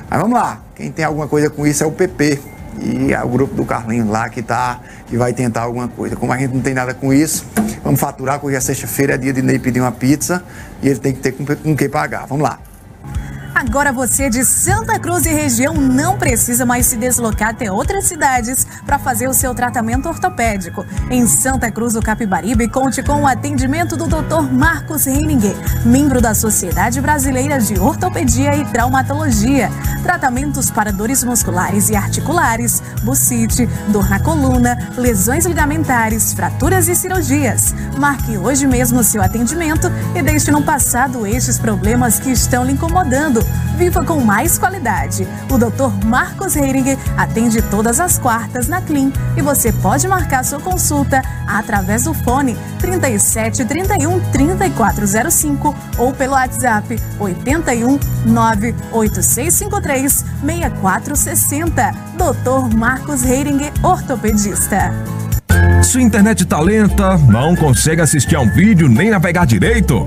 Mas vamos lá, quem tem alguma coisa com isso é o P P. E é o grupo do Carlinhos lá que, tá, que vai tentar alguma coisa. Como a gente não tem nada com isso, vamos faturar, porque a sexta-feira é dia de Ney pedir uma pizza e ele tem que ter com, com quem pagar. Vamos lá. Agora você de Santa Cruz e região não precisa mais se deslocar até outras cidades para fazer o seu tratamento ortopédico. Em Santa Cruz do Capibaribe, conte com o atendimento do doutor Marcos Heininger, membro da Sociedade Brasileira de Ortopedia e Traumatologia. Tratamentos para dores musculares e articulares, bucite, dor na coluna, lesões ligamentares, fraturas e cirurgias. Marque hoje mesmo o seu atendimento e deixe no passado estes problemas que estão lhe incomodando. Viva com mais qualidade. O doutor Marcos Heininger atende todas as quartas na Clean e você pode marcar sua consulta através do fone trinta e sete, trinta e um, trinta e quatro zero cinco ou pelo WhatsApp oito um nove oito seis cinco três seis quatro seis zero. doutor Marcos Heininger, ortopedista. Sua internet tá lenta, não consegue assistir a um vídeo nem navegar direito?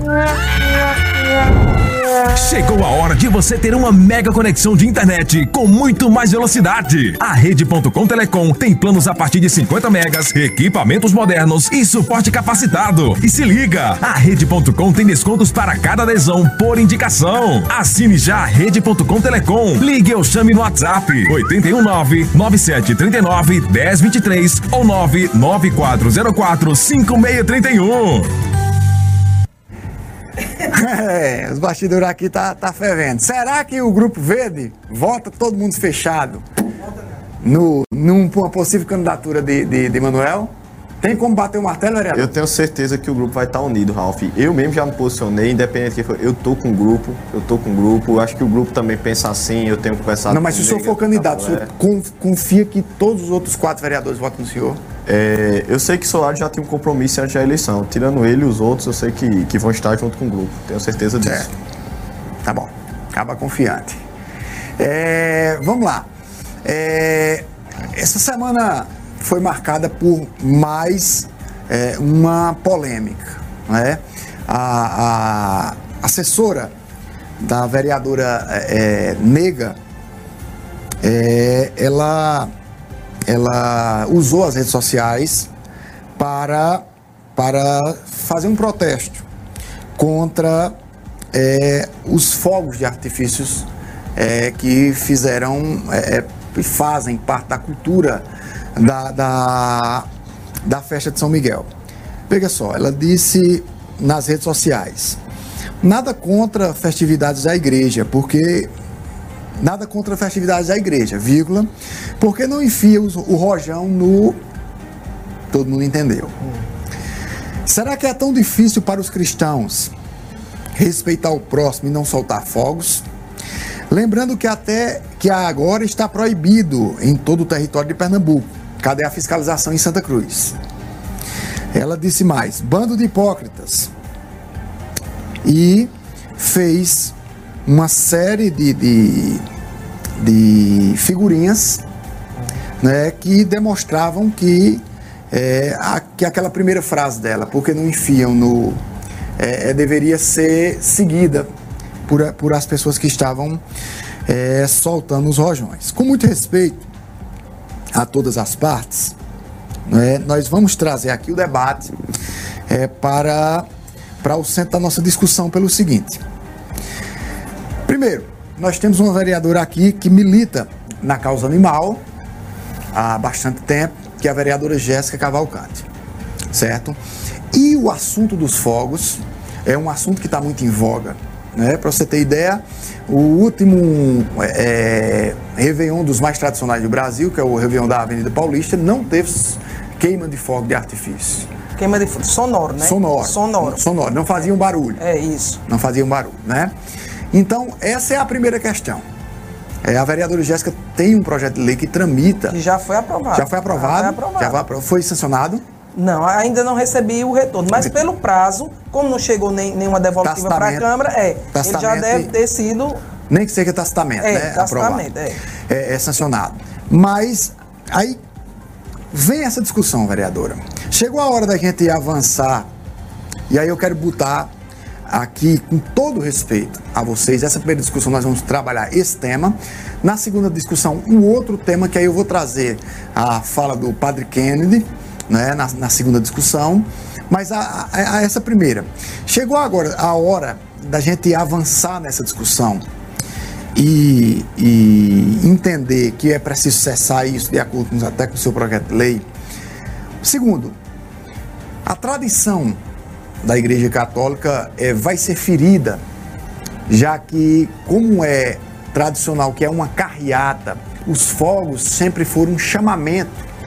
Chegou a hora de você ter uma mega conexão de internet com muito mais velocidade. A Rede ponto com Telecom tem planos a partir de cinquenta megas, equipamentos modernos e suporte capacitado. E se liga, a Rede ponto com tem descontos para cada adesão por indicação. Assine já a Rede ponto com Telecom. Ligue ou chame no WhatsApp oito um nove, nove sete três nove, um zero dois três ou nove nove quatro zero quatro, cinco seis três um. É, os bastidores aqui tá, tá fervendo. Será que o Grupo Verde volta todo mundo fechado no, numa possível candidatura de, de, de Manuel? Tem como bater o martelo, vereador? Eu tenho certeza que o grupo vai estar unido, Ralf. Eu mesmo já me posicionei, independente de que eu tô com o grupo, eu tô com o grupo, eu acho que o grupo também pensa assim, eu tenho conversado. Não, mas se o senhor for candidato, o senhor confia que todos os outros quatro vereadores votem no senhor? É, eu sei que Solar já tem um compromisso antes da eleição. Tirando ele e os outros, eu sei que, que vão estar junto com o grupo. Tenho certeza disso. Certo. Tá bom. Acaba confiante. É, vamos lá. É, essa semana foi marcada por mais é, uma polêmica. Né? A, a assessora da vereadora é, Nega, é, ela... ela usou as redes sociais para, para fazer um protesto contra é, os fogos de artifícios é, que fizeram é, e fazem parte da cultura da, da, da festa de São Miguel. Veja só, ela disse nas redes sociais: nada contra festividades da igreja, porque... Nada contra festividades da igreja, vírgula, porque não enfia o, o rojão no... Todo mundo entendeu. Será que é tão difícil para os cristãos respeitar o próximo e não soltar fogos? Lembrando que até que agora está proibido em todo o território de Pernambuco. Cadê a fiscalização em Santa Cruz? Ela disse mais: bando de hipócritas. E fez uma série de, de, de figurinhas, né, que demonstravam que, é, a, que aquela primeira frase dela, porque não enfiam no... É, é, deveria ser seguida por, por as pessoas que estavam é, soltando os rojões. Com muito respeito a todas as partes, né, nós vamos trazer aqui o debate é, para, para o centro da nossa discussão pelo seguinte. Primeiro, nós temos uma vereadora aqui que milita na causa animal há bastante tempo, que é a vereadora Jéssica Cavalcante, certo? E o assunto dos fogos é um assunto que está muito em voga, né? Para você ter ideia, o último é, Réveillon dos mais tradicionais do Brasil, que é o Réveillon da Avenida Paulista, não teve queima de fogo de artifício. Queima de fogo sonoro, né? Sonoro. Sonoro. Sonoro, não faziam barulho. É isso. Não faziam barulho, né? Então, essa é a primeira questão. É, a vereadora Jéssica tem um projeto de lei que tramita. Que já foi aprovado. Já foi aprovado? Já foi aprovado. Já foi, aprovado. Foi sancionado? Não, ainda não recebi o retorno. Mas pelo prazo, como não chegou nem, nenhuma devolutiva para a Câmara, é, ele já deve ter sido... Nem que seja tacitamento, é, né? Tacitamento, é. É, é sancionado. Mas aí vem essa discussão, vereadora. Chegou a hora da gente avançar, e aí eu quero botar aqui, com todo respeito a vocês, essa primeira discussão nós vamos trabalhar esse tema. Na segunda discussão, um outro tema que aí eu vou trazer a fala do Padre Kennedy, né, na, na segunda discussão. Mas a, a, a essa primeira, chegou agora a hora da gente avançar nessa discussão e, e entender que é preciso cessar isso de acordo com, até com o seu projeto de lei. Segundo, a tradição da Igreja Católica é, vai ser ferida, já que, como é tradicional, que é uma carreata, os fogos sempre foram um chamamento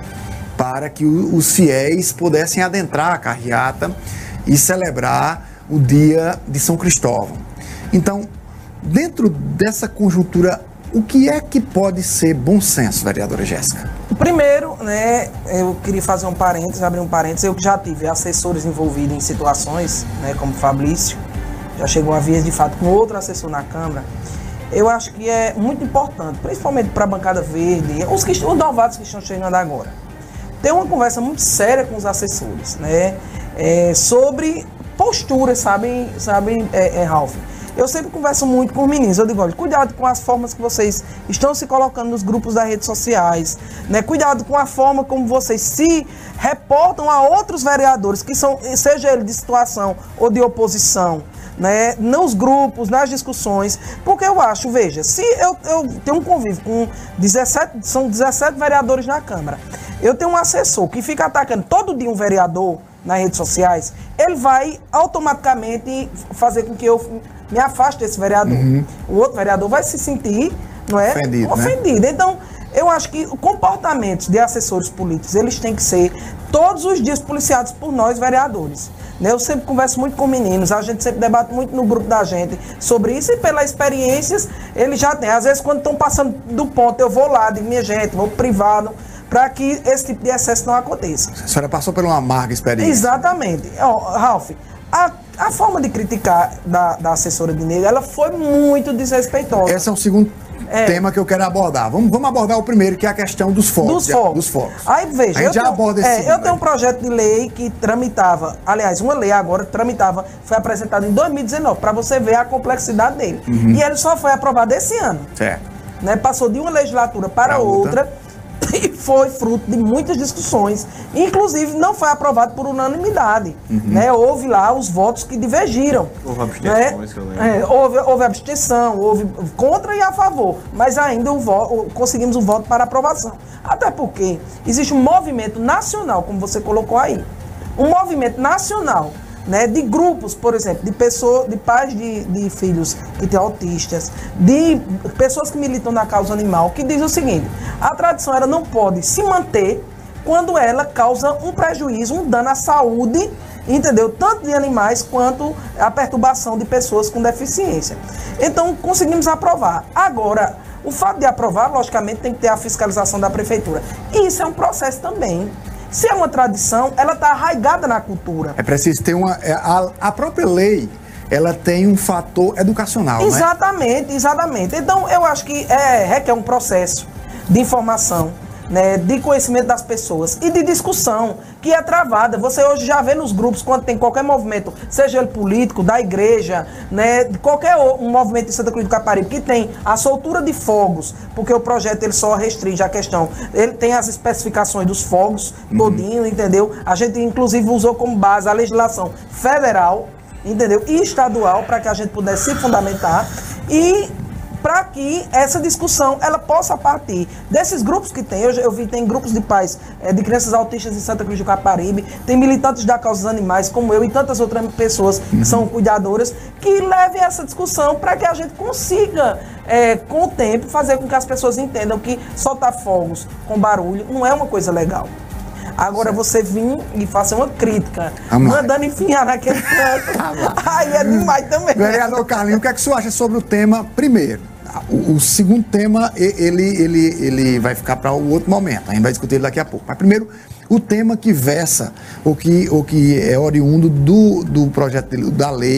para que os fiéis pudessem adentrar a carreata e celebrar o dia de São Cristóvão. Então, dentro dessa conjuntura, o que é que pode ser bom senso, vereadora Jéssica? Primeiro, né, eu queria fazer um parênteses, abrir um parênteses, eu que já tive assessores envolvidos em situações, né, como Fabrício, já chegou a vez de fato com outro assessor na Câmara. Eu acho que é muito importante, principalmente para a bancada verde, os, que, os novatos que estão chegando agora, ter uma conversa muito séria com os assessores, né, é, sobre posturas, sabe, sabe é, é, Ralf? Eu sempre converso muito com os meninos, eu digo, olha, cuidado com as formas que vocês estão se colocando nos grupos das redes sociais, né? Cuidado com a forma como vocês se reportam a outros vereadores, que são, seja ele de situação ou de oposição, né? Nos grupos, nas discussões, porque eu acho, veja, se eu, eu tenho um convívio com dezessete, são dezessete vereadores na Câmara, eu tenho um assessor que fica atacando todo dia um vereador nas redes sociais, ele vai automaticamente fazer com que eu me afaste desse vereador. Uhum. O outro vereador vai se sentir, não é? Ofendido, Ofendido. Né? Então, eu acho que comportamentos de assessores políticos, eles têm que ser todos os dias policiados por nós, vereadores. Né? Eu sempre converso muito com meninos, a gente sempre debate muito no grupo da gente sobre isso e pelas experiências, eles já têm. Às vezes, quando estão passando do ponto, eu vou lá, digo, minha gente, vou privado, para que esse tipo de excesso não aconteça. A senhora passou por uma amarga experiência. Exatamente. Oh, Ralf, a, a forma de criticar da, da assessora de Nega, ela foi muito desrespeitosa. Esse é o segundo é. tema que eu quero abordar. Vamos, vamos abordar o primeiro, que é a questão dos fogos. Dos fogos. Dos fogos. Aí, veja, a gente eu, já tenho, aborda esse é, segundo, eu tenho um projeto de lei que tramitava, aliás, uma lei agora que tramitava, foi apresentado em dois mil e dezenove, para você ver a complexidade dele. Uhum. E ele só foi aprovado esse ano. Certo. Né, passou de uma legislatura para pra outra. outra. E foi fruto de muitas discussões. Inclusive, não foi aprovado por unanimidade. Uhum. Né? Houve lá os votos que divergiram. Houve abstenções, né? que eu lembro. É, houve, houve abstenção, houve contra e a favor. Mas ainda o voto, conseguimos o voto para aprovação. Até porque existe um movimento nacional, como você colocou aí. Um movimento nacional, né, de grupos, por exemplo, de pessoas, de pais de, de filhos que têm autistas, de pessoas que militam na causa animal, que diz o seguinte: a tradição ela não pode se manter quando ela causa um prejuízo, um dano à saúde, entendeu? Tanto de animais quanto a perturbação de pessoas com deficiência. Então, conseguimos aprovar. Agora, o fato de aprovar, logicamente, tem que ter a fiscalização da prefeitura. E isso é um processo também. Se é uma tradição, ela está arraigada na cultura. É preciso ter uma... A, a própria lei, ela tem um fator educacional, Exatamente, né? exatamente. Então, eu acho que é, requer um processo de informação, né, de conhecimento das pessoas e de discussão, que é travada. Você hoje já vê nos grupos, quando tem qualquer movimento, seja ele político, da igreja, né, de qualquer um movimento em Santa Cruz do Caparibe, que tem a soltura de fogos, porque o projeto ele só restringe a questão, ele tem as especificações dos fogos, uhum. todinho, entendeu? A gente, inclusive, usou como base a legislação federal, entendeu? E estadual, para que a gente pudesse se fundamentar e para que essa discussão ela possa partir desses grupos que tem. Eu, eu vi tem grupos de pais é, de crianças autistas em Santa Cruz do Caparibe, tem militantes da causa dos animais, como eu e tantas outras pessoas que são cuidadoras, que levem essa discussão para que a gente consiga, é, com o tempo, fazer com que as pessoas entendam que soltar fogos com barulho não é uma coisa legal. Agora você vir e fazer uma crítica, Amar. mandando enfiar naquele canto, aí é demais também. Vereador Carlinhos, o que é que o senhor acha sobre o tema primeiro? O, o segundo tema, ele, ele, ele vai ficar para o outro momento, a gente vai discutir ele daqui a pouco. Mas primeiro, o tema que versa, o que, o que é oriundo do, do projeto de, da lei,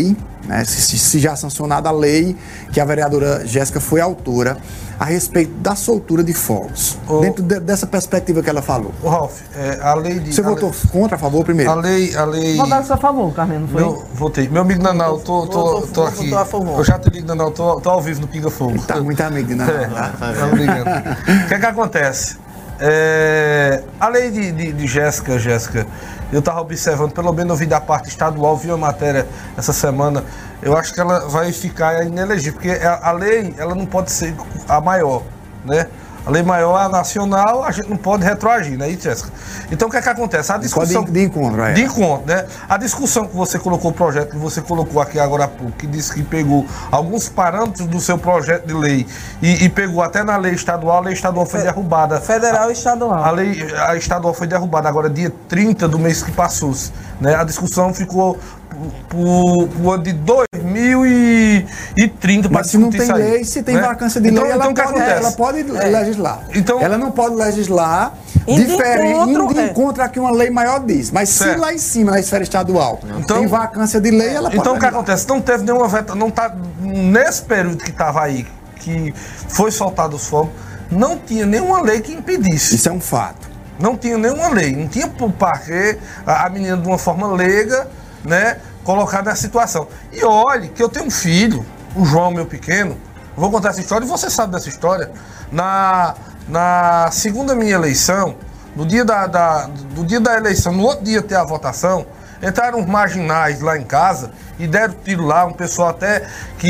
né, se, se já sancionada a lei que a vereadora Jéssica foi autora a respeito da soltura de fogos, oh, dentro de, dessa perspectiva que ela falou. Ô, Ralf, é, a lei de... Você votou lei, contra, a favor, primeiro? A lei... A lei... Votaram a favor, Carmen, não foi? Meu, votei. Meu amigo Nanau, tô, tô, tô, tô aqui. Eu já te ligo, Nanau, tô, tô ao vivo no Pinga Fogo. Ele tá muito amigo de Nanau. É, estamos ligando. O que é que acontece? É, a lei de, de, de Jéssica, Jéssica, eu estava observando, pelo menos eu vi da parte estadual, vi uma matéria essa semana, eu acho que ela vai ficar inelegível, porque a, a lei, ela não pode ser a maior, né? A lei maior é a nacional, a gente não pode retroagir, né, Jéssica? Então o que é que acontece? A discussão... De, de encontro, é. De encontro, né? A discussão que você colocou, o projeto que você colocou aqui agora há pouco, que disse que pegou alguns parâmetros do seu projeto de lei e, e pegou até na lei estadual, a lei estadual foi derrubada. Federal e estadual. A lei a estadual foi derrubada agora dia trinta do mês que passou, né? A discussão ficou por, por de dois mil e trinta. Mas se não tem lei, se tem, né, vacância de então, lei, então, ela, pode, ela pode é. legislar. Então, ela não pode legislar diferente, de encontro a que uma lei maior diz. Mas certo. se lá em cima, na esfera estadual, então, tem vacância de lei, ela pode Então o que legislar. acontece? Não teve nenhuma veta, não tá nesse período que estava aí, que foi soltado os fogos, não tinha nenhuma lei que impedisse. Isso é um fato. Não tinha nenhuma lei, não tinha por que a menina de uma forma leiga, né, colocar nessa situação. E olhe que eu tenho um filho, o João, meu pequeno, vou contar essa história e você sabe dessa história. Na, na segunda minha eleição, no dia da, da, do dia da eleição, no outro dia ter a votação, entraram uns marginais lá em casa e deram tiro lá, um pessoal até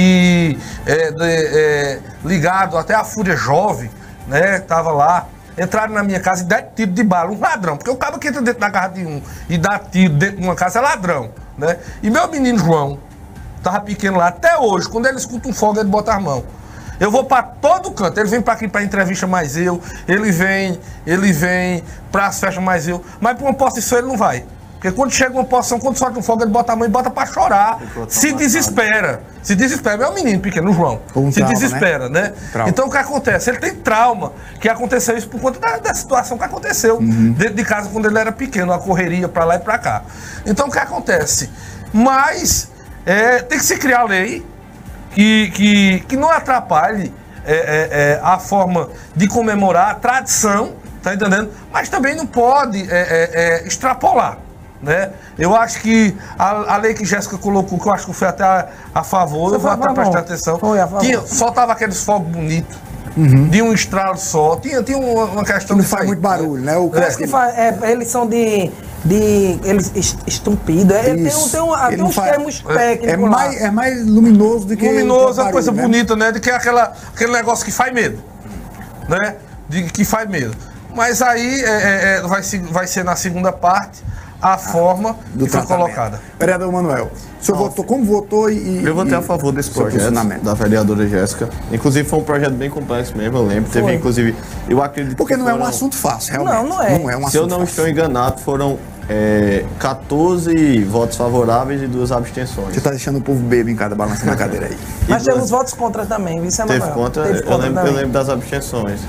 que é, de, é, ligado até a Fúria Jovem, né, tava lá. Entraram na minha casa e deram tiro de bala, um ladrão, porque o cara que entra dentro da casa de um e dá tiro dentro de uma casa é ladrão, né? E meu menino João, tava pequeno lá, até hoje, quando ele escuta um fogo, ele bota as mãos. Eu vou pra todo canto, ele vem pra aqui pra entrevista mais eu, ele vem, ele vem pras festas mais eu, mas pra uma posição ele não vai. Porque quando chega uma posição, quando solta um fogo, ele bota a mão e bota pra chorar. Se desespera. Se desespera. Meu menino pequeno, João. Um se trauma, desespera, né? né? Então o que acontece? Ele tem trauma, que aconteceu isso por conta da, da situação que aconteceu uhum. dentro de casa quando ele era pequeno, a correria pra lá e pra cá. Então o que acontece? Mas é, tem que se criar lei que, que, que não atrapalhe é, é, é, a forma de comemorar, a tradição, tá entendendo? Mas também não pode é, é, é, extrapolar. Né? Eu acho que a, a lei que Jéssica colocou, que eu acho que foi até a, a favor, Você eu vou até prestar atenção, foi a favor. Tinha, soltava aqueles fogos bonitos, uhum. de um estralo só, tinha, tinha uma, uma questão que não faz muito barulho, né? O é, que faz, é, eles são de, de eles estumpidos, é, tem, um, tem, um, tem uns faz, termos técnicos é, é, mais, é mais luminoso do que luminoso, é uma coisa né? bonita, né? De que é aquela, aquele negócio que faz medo, né? De que faz medo. Mas aí é, é, vai, vai ser na segunda parte a forma do que foi colocada. Vereador Manuel, o senhor votou, como votou e... Eu votei a favor desse projeto da vereadora Jéssica. Inclusive foi um projeto bem complexo mesmo, eu lembro. Foi. Teve inclusive, eu acredito Porque que não foram... é um assunto fácil, realmente. Não, não é. Não é um assunto Se eu não fácil. estou enganado, foram é, quatorze votos favoráveis e duas abstenções. Você está deixando o povo bebo em cada balança na cadeira aí. Mas duas... temos votos contra também, isso é Teve contra, Teve contra eu, lembro, eu lembro das abstenções.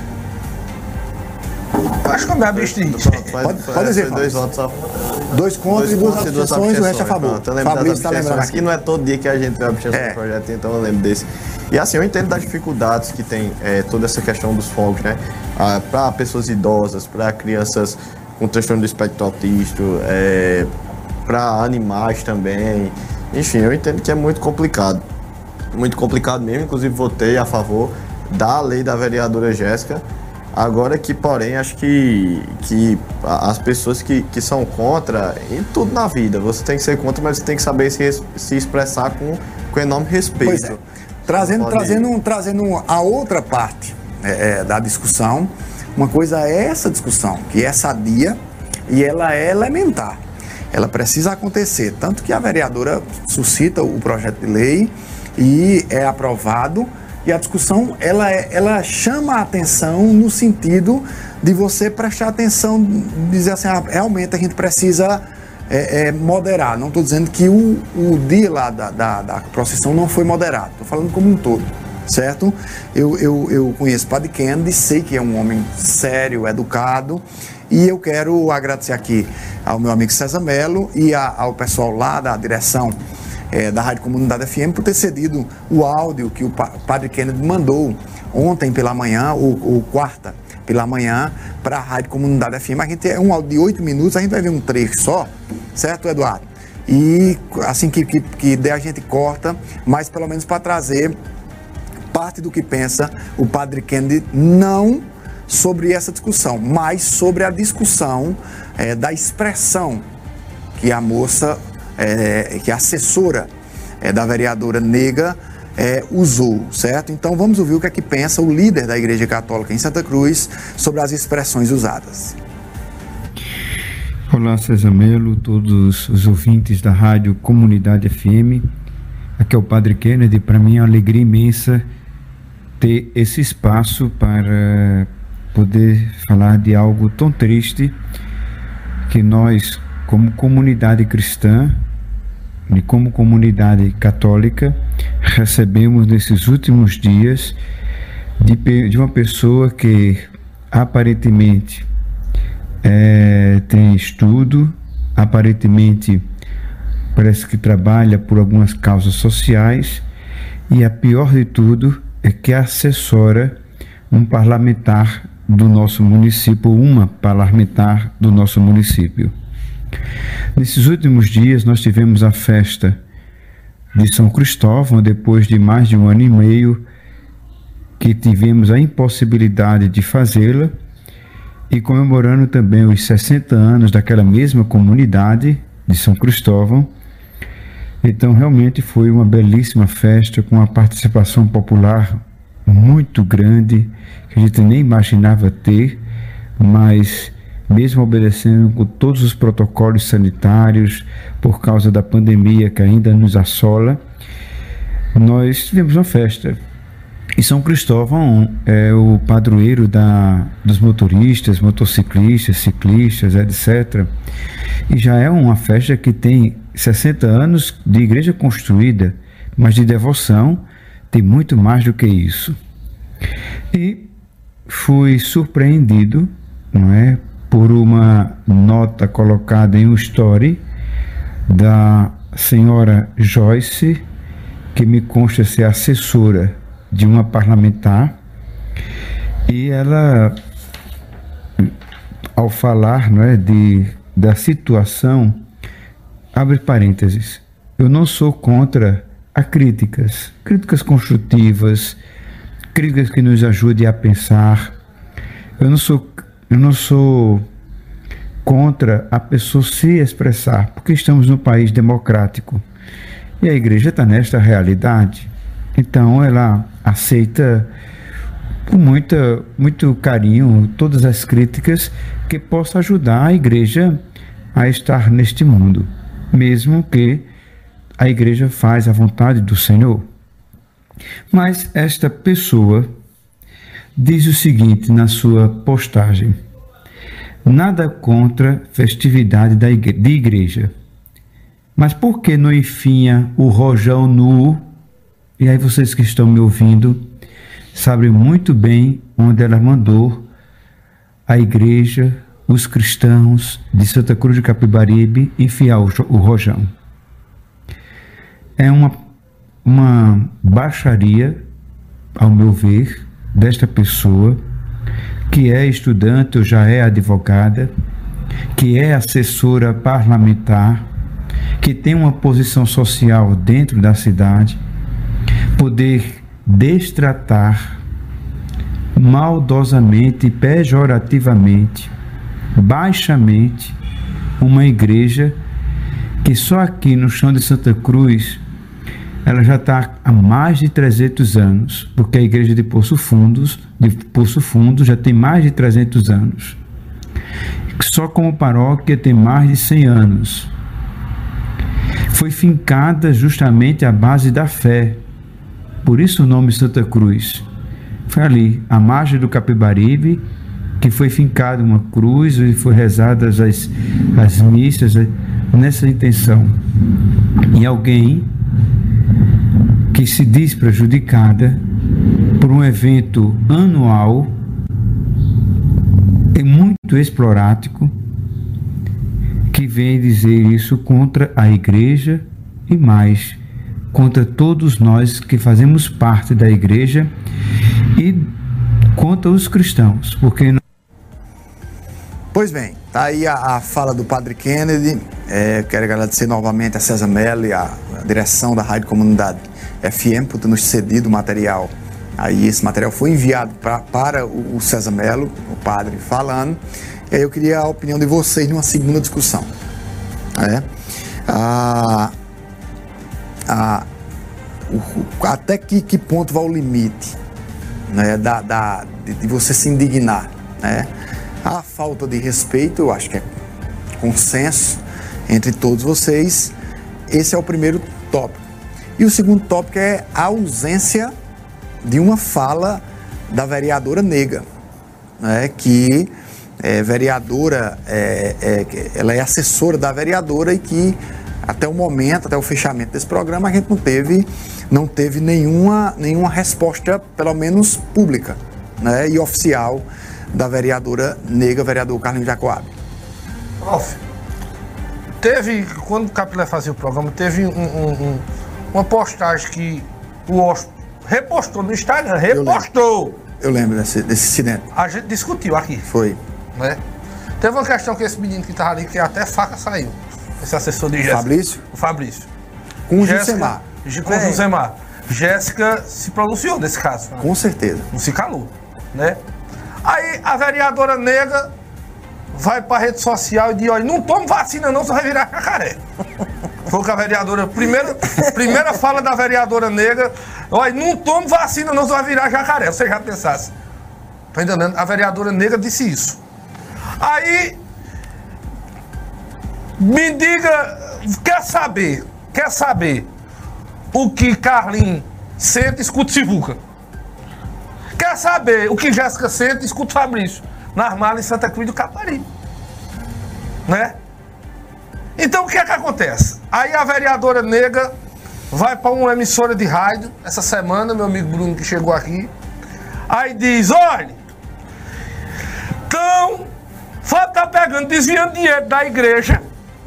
Acho que eu me abstei. Pode, pode dizer, dois votos a Dois contra dois e duas abstenções, o resto a favor. Pronto, eu lembro Fabrício das abstenções, tá que não é todo dia que a gente vê a abstenção é. do projeto, então eu lembro desse. E assim, eu entendo das dificuldades que tem é, toda essa questão dos fogos, né? Ah, para pessoas idosas, para crianças com transtorno do espectro autista, é, para animais também. Enfim, eu entendo que é muito complicado. Muito complicado mesmo, inclusive votei a favor da lei da vereadora Jéssica. Agora que, porém, acho que, que as pessoas que, que são contra, em tudo na vida, você tem que ser contra, mas você tem que saber se, se expressar com, com enorme respeito. Pois é. Trazendo, pode... trazendo, trazendo a outra parte é, é, da discussão, uma coisa é essa discussão, que é sadia e ela é elementar. Ela precisa acontecer, tanto que a vereadora suscita o projeto de lei e é aprovado. E a discussão, ela, ela chama a atenção no sentido de você prestar atenção, dizer assim, ah, realmente a gente precisa é, é, moderar. Não estou dizendo que o, o dia lá da, da, da procissão não foi moderado, estou falando como um todo, certo? Eu, eu, eu conheço Padre Kennedy, sei que é um homem sério, educado, e eu quero agradecer aqui ao meu amigo César Melo e a, ao pessoal lá da direção é, da Rádio Comunidade F M por ter cedido o áudio que o Padre Kennedy mandou ontem pela manhã, ou, ou quarta pela manhã, para a Rádio Comunidade F M. A gente é um áudio de oito minutos, a gente vai ver um trecho só, certo, Eduardo? E assim que, que, que der a gente corta, mas pelo menos para trazer parte do que pensa o Padre Kennedy, não sobre essa discussão, mas sobre a discussão é, da expressão que a moça, é, que a assessora é, da vereadora Nega é, usou, certo? Então vamos ouvir o que é que pensa o líder da Igreja Católica em Santa Cruz sobre as expressões usadas. Olá, César Melo, todos os ouvintes da Rádio Comunidade F M. Aqui é o Padre Kennedy. Para mim é uma alegria imensa ter esse espaço para poder falar de algo tão triste que nós, como comunidade cristã e como comunidade católica, recebemos nesses últimos dias de, de uma pessoa que aparentemente é, tem estudo, aparentemente parece que trabalha por algumas causas sociais, e a pior de tudo é que assessora um parlamentar do nosso município, uma parlamentar do nosso município. Nesses últimos dias nós tivemos a festa de São Cristóvão, depois de mais de um ano e meio que tivemos a impossibilidade de fazê-la, e comemorando também os sessenta anos daquela mesma comunidade de São Cristóvão. Então realmente foi uma belíssima festa com uma participação popular muito grande, que a gente nem imaginava ter, mas mesmo obedecendo com todos os protocolos sanitários por causa da pandemia que ainda nos assola, nós tivemos uma festa. E São Cristóvão é o padroeiro da, dos motoristas, motociclistas, ciclistas, etcétera. E já é uma festa que tem sessenta anos de igreja construída, mas de devoção tem muito mais do que isso. E fui surpreendido, não é, por uma nota colocada em um story da senhora Joyce, que me consta ser assessora de uma parlamentar, e ela, ao falar, não é, de, da situação, abre parênteses, eu não sou contra a críticas, críticas construtivas, críticas que nos ajudem a pensar. Eu não sou, eu não sou contra a pessoa se expressar, porque estamos num país democrático e a igreja está nesta realidade. Então ela aceita com muita, muito carinho todas as críticas que possam ajudar a igreja a estar neste mundo, mesmo que a igreja faz a vontade do Senhor. Mas esta pessoa diz o seguinte na sua postagem: nada contra festividade da igre- de igreja, mas por que não enfinha o rojão nu? E aí vocês que estão me ouvindo sabem muito bem onde ela mandou a igreja, os cristãos de Santa Cruz de Capibaribe enfiar o, o rojão. É uma, uma baixaria, ao meu ver, desta pessoa, que é estudante ou já é advogada, que é assessora parlamentar, que tem uma posição social dentro da cidade, poder destratar maldosamente, pejorativamente, baixamente, uma igreja que só aqui no chão de Santa Cruz ela já está há mais de trezentos anos, porque a igreja de Poço Fundos, de Poço Fundo já tem mais de trezentos anos. Só como paróquia tem mais de cem anos. Foi fincada justamente à base da fé. Por isso o nome Santa Cruz. Foi ali, à margem do Capibaribe, que foi fincada uma cruz e foi rezadas as, as missas nessa intenção. E alguém que se diz prejudicada por um evento anual e muito explorático, que vem dizer isso contra a igreja e mais, contra todos nós que fazemos parte da igreja e contra os cristãos, porque não... Pois bem, tá aí a, a fala do Padre Kennedy. É, quero agradecer novamente a César Mello e a, a direção da Rádio Comunidade F M por ter nos cedido o material. Aí esse material foi enviado pra, para o, o César Mello, o padre falando. E aí eu queria a opinião de vocês numa segunda discussão. É, a, a, o, até que, que ponto vai o limite, né, da, da, de, de você se indignar, né? A falta de respeito, eu acho que é consenso entre todos vocês. Esse é o primeiro tópico. E o segundo tópico é a ausência de uma fala da vereadora Nega, né, que é vereadora, é, é, ela é assessora da vereadora e que até o momento, até o fechamento desse programa, a gente não teve, não teve nenhuma, nenhuma resposta, pelo menos pública, né, e oficial, da vereadora Nega, vereador Carlinhos Jacoab. Prof, teve, quando o Capilé fazia o programa, teve um, um, um, uma postagem que o Ospo repostou no Instagram, repostou. Eu lembro, eu lembro desse, desse incidente. A gente discutiu aqui. Foi. Né? Teve uma questão que esse menino que estava ali, que até faca saiu. Esse assessor de Jéssica. Fabrício? O Fabrício. Com o Jusemar. Com o Jusemar. Jéssica se pronunciou nesse caso. Com certeza. Não se calou, né? Aí a vereadora Nega vai pra rede social e diz, olha, não tome vacina não, você vai virar jacaré. Foi que a vereadora, primeira, primeira fala da vereadora Nega, olha, não tome vacina não, você vai virar jacaré. Você já pensasse. Tá entendendo? A vereadora Nega disse isso. Aí, me diga, quer saber, quer saber o que Carlinhos sente, escuta Sivuca. Quer saber o que Jéssica sente, escuta Fabrício. Nas malas em Santa Cruz do Caparibe. Né? Então o que é que acontece? Aí a vereadora Nega vai para uma emissora de rádio, essa semana, meu amigo Bruno que chegou aqui, aí diz, olha, então, tá pegando, desviando dinheiro da igreja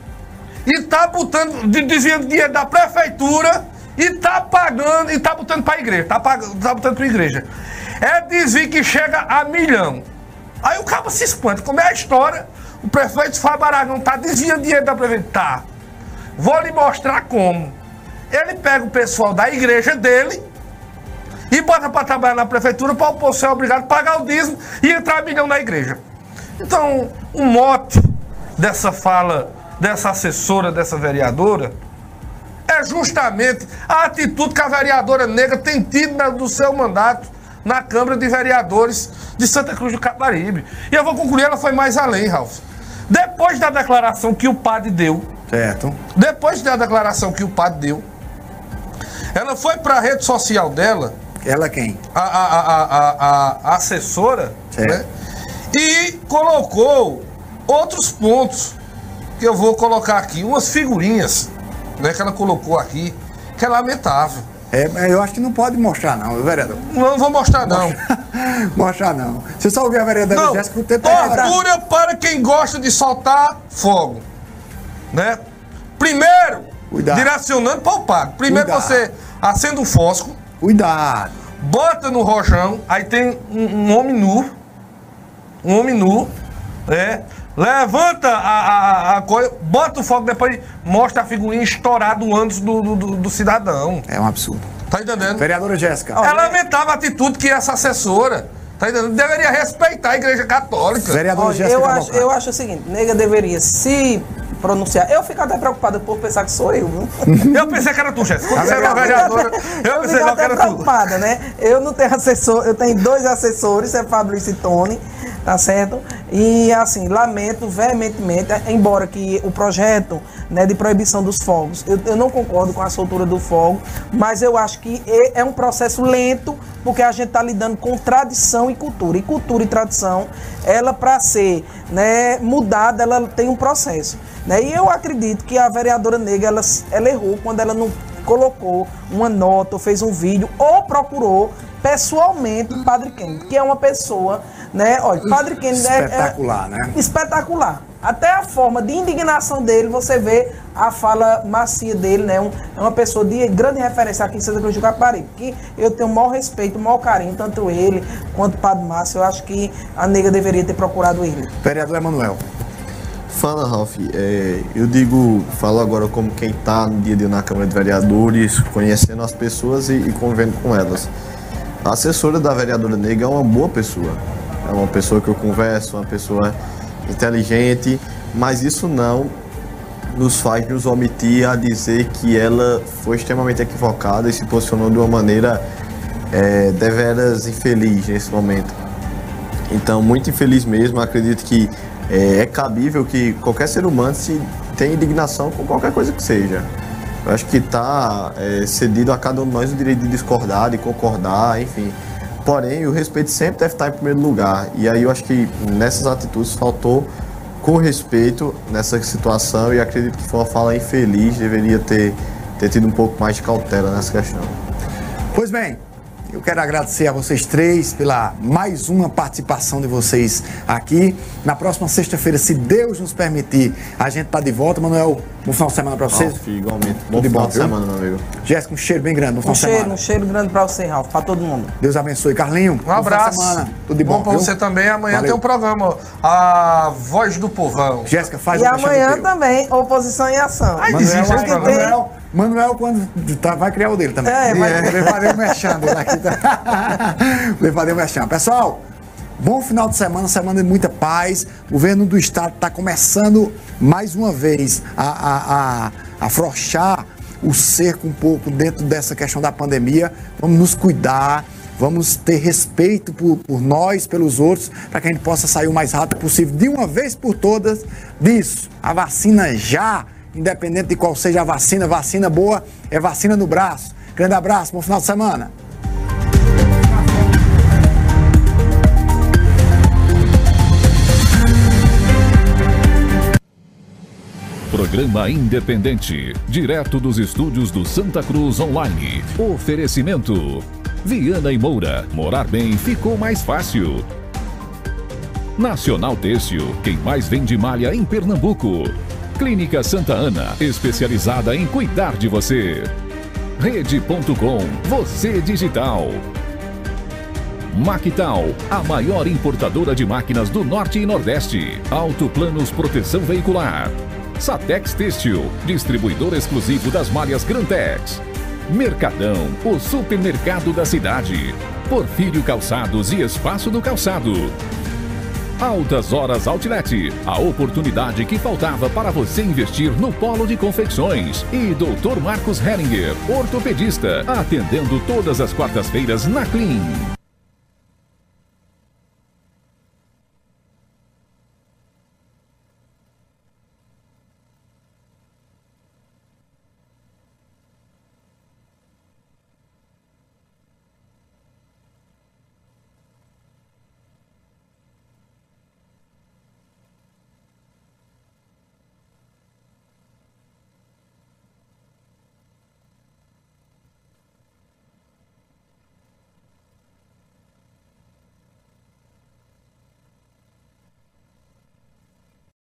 e tá botando, desviando dinheiro da prefeitura e tá pagando, e tá botando para a igreja, tá, pagando, tá botando para a igreja. É desvio que chega a milhão. Aí o cabo se espanta. Como é a história? O prefeito Fábio Aragão tá desviando dinheiro da prefeitura. Tá. Vou lhe mostrar como. Ele pega o pessoal da igreja dele e bota para trabalhar na prefeitura para o povo ser obrigado a pagar o dízimo e entrar milhão na igreja. Então, o mote dessa fala, dessa assessora, dessa vereadora, é justamente a atitude que a vereadora Nega tem tido no seu mandato na Câmara de Vereadores de Santa Cruz do Caparibe. E eu vou concluir, ela foi mais além, Ralf. Depois da declaração que o padre deu, certo. Depois da declaração que o padre deu, ela foi para a rede social dela. Ela quem? A, a, a, a, a assessora, né? E colocou outros pontos que eu vou colocar aqui, umas figurinhas, né, que ela colocou aqui, que é lamentável. É, eu acho que não pode mostrar não, vereador. Não vou mostrar não. Mostrar não. Você só ouviu a vereadora não, Jéssica o tempo tortura para quem gosta de soltar fogo, né? Primeiro, cuidado, direcionando para o padre. Primeiro cuidado, você acende o fósforo. Cuidado. Bota no rojão, aí tem um, um homem nu, um homem nu, né? Levanta a, a, a coisa, bota o fogo, depois mostra a figurinha estourada do ânus do, do, do, do cidadão. É um absurdo. Tá entendendo? Vereadora Jéssica. É lamentável a atitude que essa assessora, tá entendendo? Deveria respeitar a Igreja Católica. Vereadora Olha, Jéssica. Eu acho, eu acho o seguinte, Nega deveria se pronunciar. Eu fico até preocupada por pensar que sou eu, viu? Eu pensei que era tu, Jéssica. Quando você era vereadora, eu pensei que era tu. preocupada, né? Eu não tenho assessor, eu tenho dois assessores, é Fabrício e Tony, tá certo? E assim, lamento veementemente, embora que o projeto, né, de proibição dos fogos, eu, eu não concordo com a soltura do fogo, mas eu acho que é um processo lento, porque a gente está lidando com tradição e cultura. E cultura e tradição, ela para ser, né, mudada, ela tem um processo. Né? E eu acredito que a vereadora Nega, ela, ela errou quando ela não colocou uma nota, ou fez um vídeo, ou procurou pessoalmente o Padre Kennedy, que é uma pessoa, né? Olha, Padre Kennedy é, espetacular, é né? Espetacular. Até a forma de indignação dele, você vê a fala macia dele, né? Um, é uma pessoa de grande referência aqui em Santa Cruz do Caparibe, que eu tenho o maior respeito, o maior carinho, tanto ele quanto o Padre Márcio. Eu acho que a nega deveria ter procurado ele. Vereador Emanuel. Fala, Ralf. É, eu digo, falo agora como quem está no dia a dia na Câmara de Vereadores, conhecendo as pessoas e, e convivendo com elas. A assessora da vereadora Nega é uma boa pessoa. É uma pessoa que eu converso, uma pessoa inteligente, mas isso não nos faz nos omitir a dizer que ela foi extremamente equivocada e se posicionou de uma maneira é, deveras infeliz nesse momento. Então, muito infeliz mesmo. Acredito que é, é cabível que qualquer ser humano se tenha indignação com qualquer coisa que seja. Eu acho que está é, cedido a cada um de nós o direito de discordar, de concordar, enfim. Porém, o respeito sempre deve estar em primeiro lugar. E aí eu acho que nessas atitudes faltou com respeito nessa situação e acredito que foi uma fala infeliz, deveria ter, ter tido um pouco mais de cautela nessa questão. Pois bem, eu quero agradecer a vocês três pela mais uma participação de vocês aqui. Na próxima sexta-feira, se Deus nos permitir, a gente tá de volta. Manuel, bom final de semana para vocês. Ralf, igualmente. Tudo Bom de final bom, de semana, meu amigo. Jéssica, um cheiro bem grande, bom final Um de cheiro, semana. um cheiro grande para você, Ralf, para todo mundo. Deus abençoe. Carlinho, Um abraço. Bom final de semana. Tudo de bom, bom para viu? você também. Amanhã Valeu. tem um programa, A Voz do Povão. Jéssica, faz E o mexão amanhã do teu. também, oposição em ação. Ai, Manuel, desiste esse vai- programa. Manuel, Manuel, quando tá, vai criar o dele também. É, vai- Levadeu mexendo ele aqui. Tá? Levadeu mexendo. Pessoal, bom final de semana, semana de muita paz. O governo do estado está começando mais uma vez a, a, a, a afrouxar o cerco um pouco dentro dessa questão da pandemia. Vamos nos cuidar, vamos ter respeito por, por nós, pelos outros, para que a gente possa sair o mais rápido possível, de uma vez por todas, disso. A vacina já, independente de qual seja a vacina, vacina boa é vacina no braço. Grande abraço, bom final de semana. Programa independente, direto dos estúdios do Santa Cruz Online. Oferecimento: Viana e Moura. Morar bem ficou mais fácil. Nacional Têxtil, quem mais vende malha em Pernambuco. Clínica Santa Ana, especializada em cuidar de você. Rede ponto com, você digital. Mactal, a maior importadora de máquinas do Norte e Nordeste. Autoplanos Proteção Veicular. Satex Têxtil, distribuidor exclusivo das malhas Grantex. Mercadão, o supermercado da cidade. Porfírio Calçados e Espaço do Calçado. Altas Horas Outlet, a oportunidade que faltava para você investir no polo de confecções. E doutor Marcos Heringer, ortopedista, atendendo todas as quartas-feiras na Clean.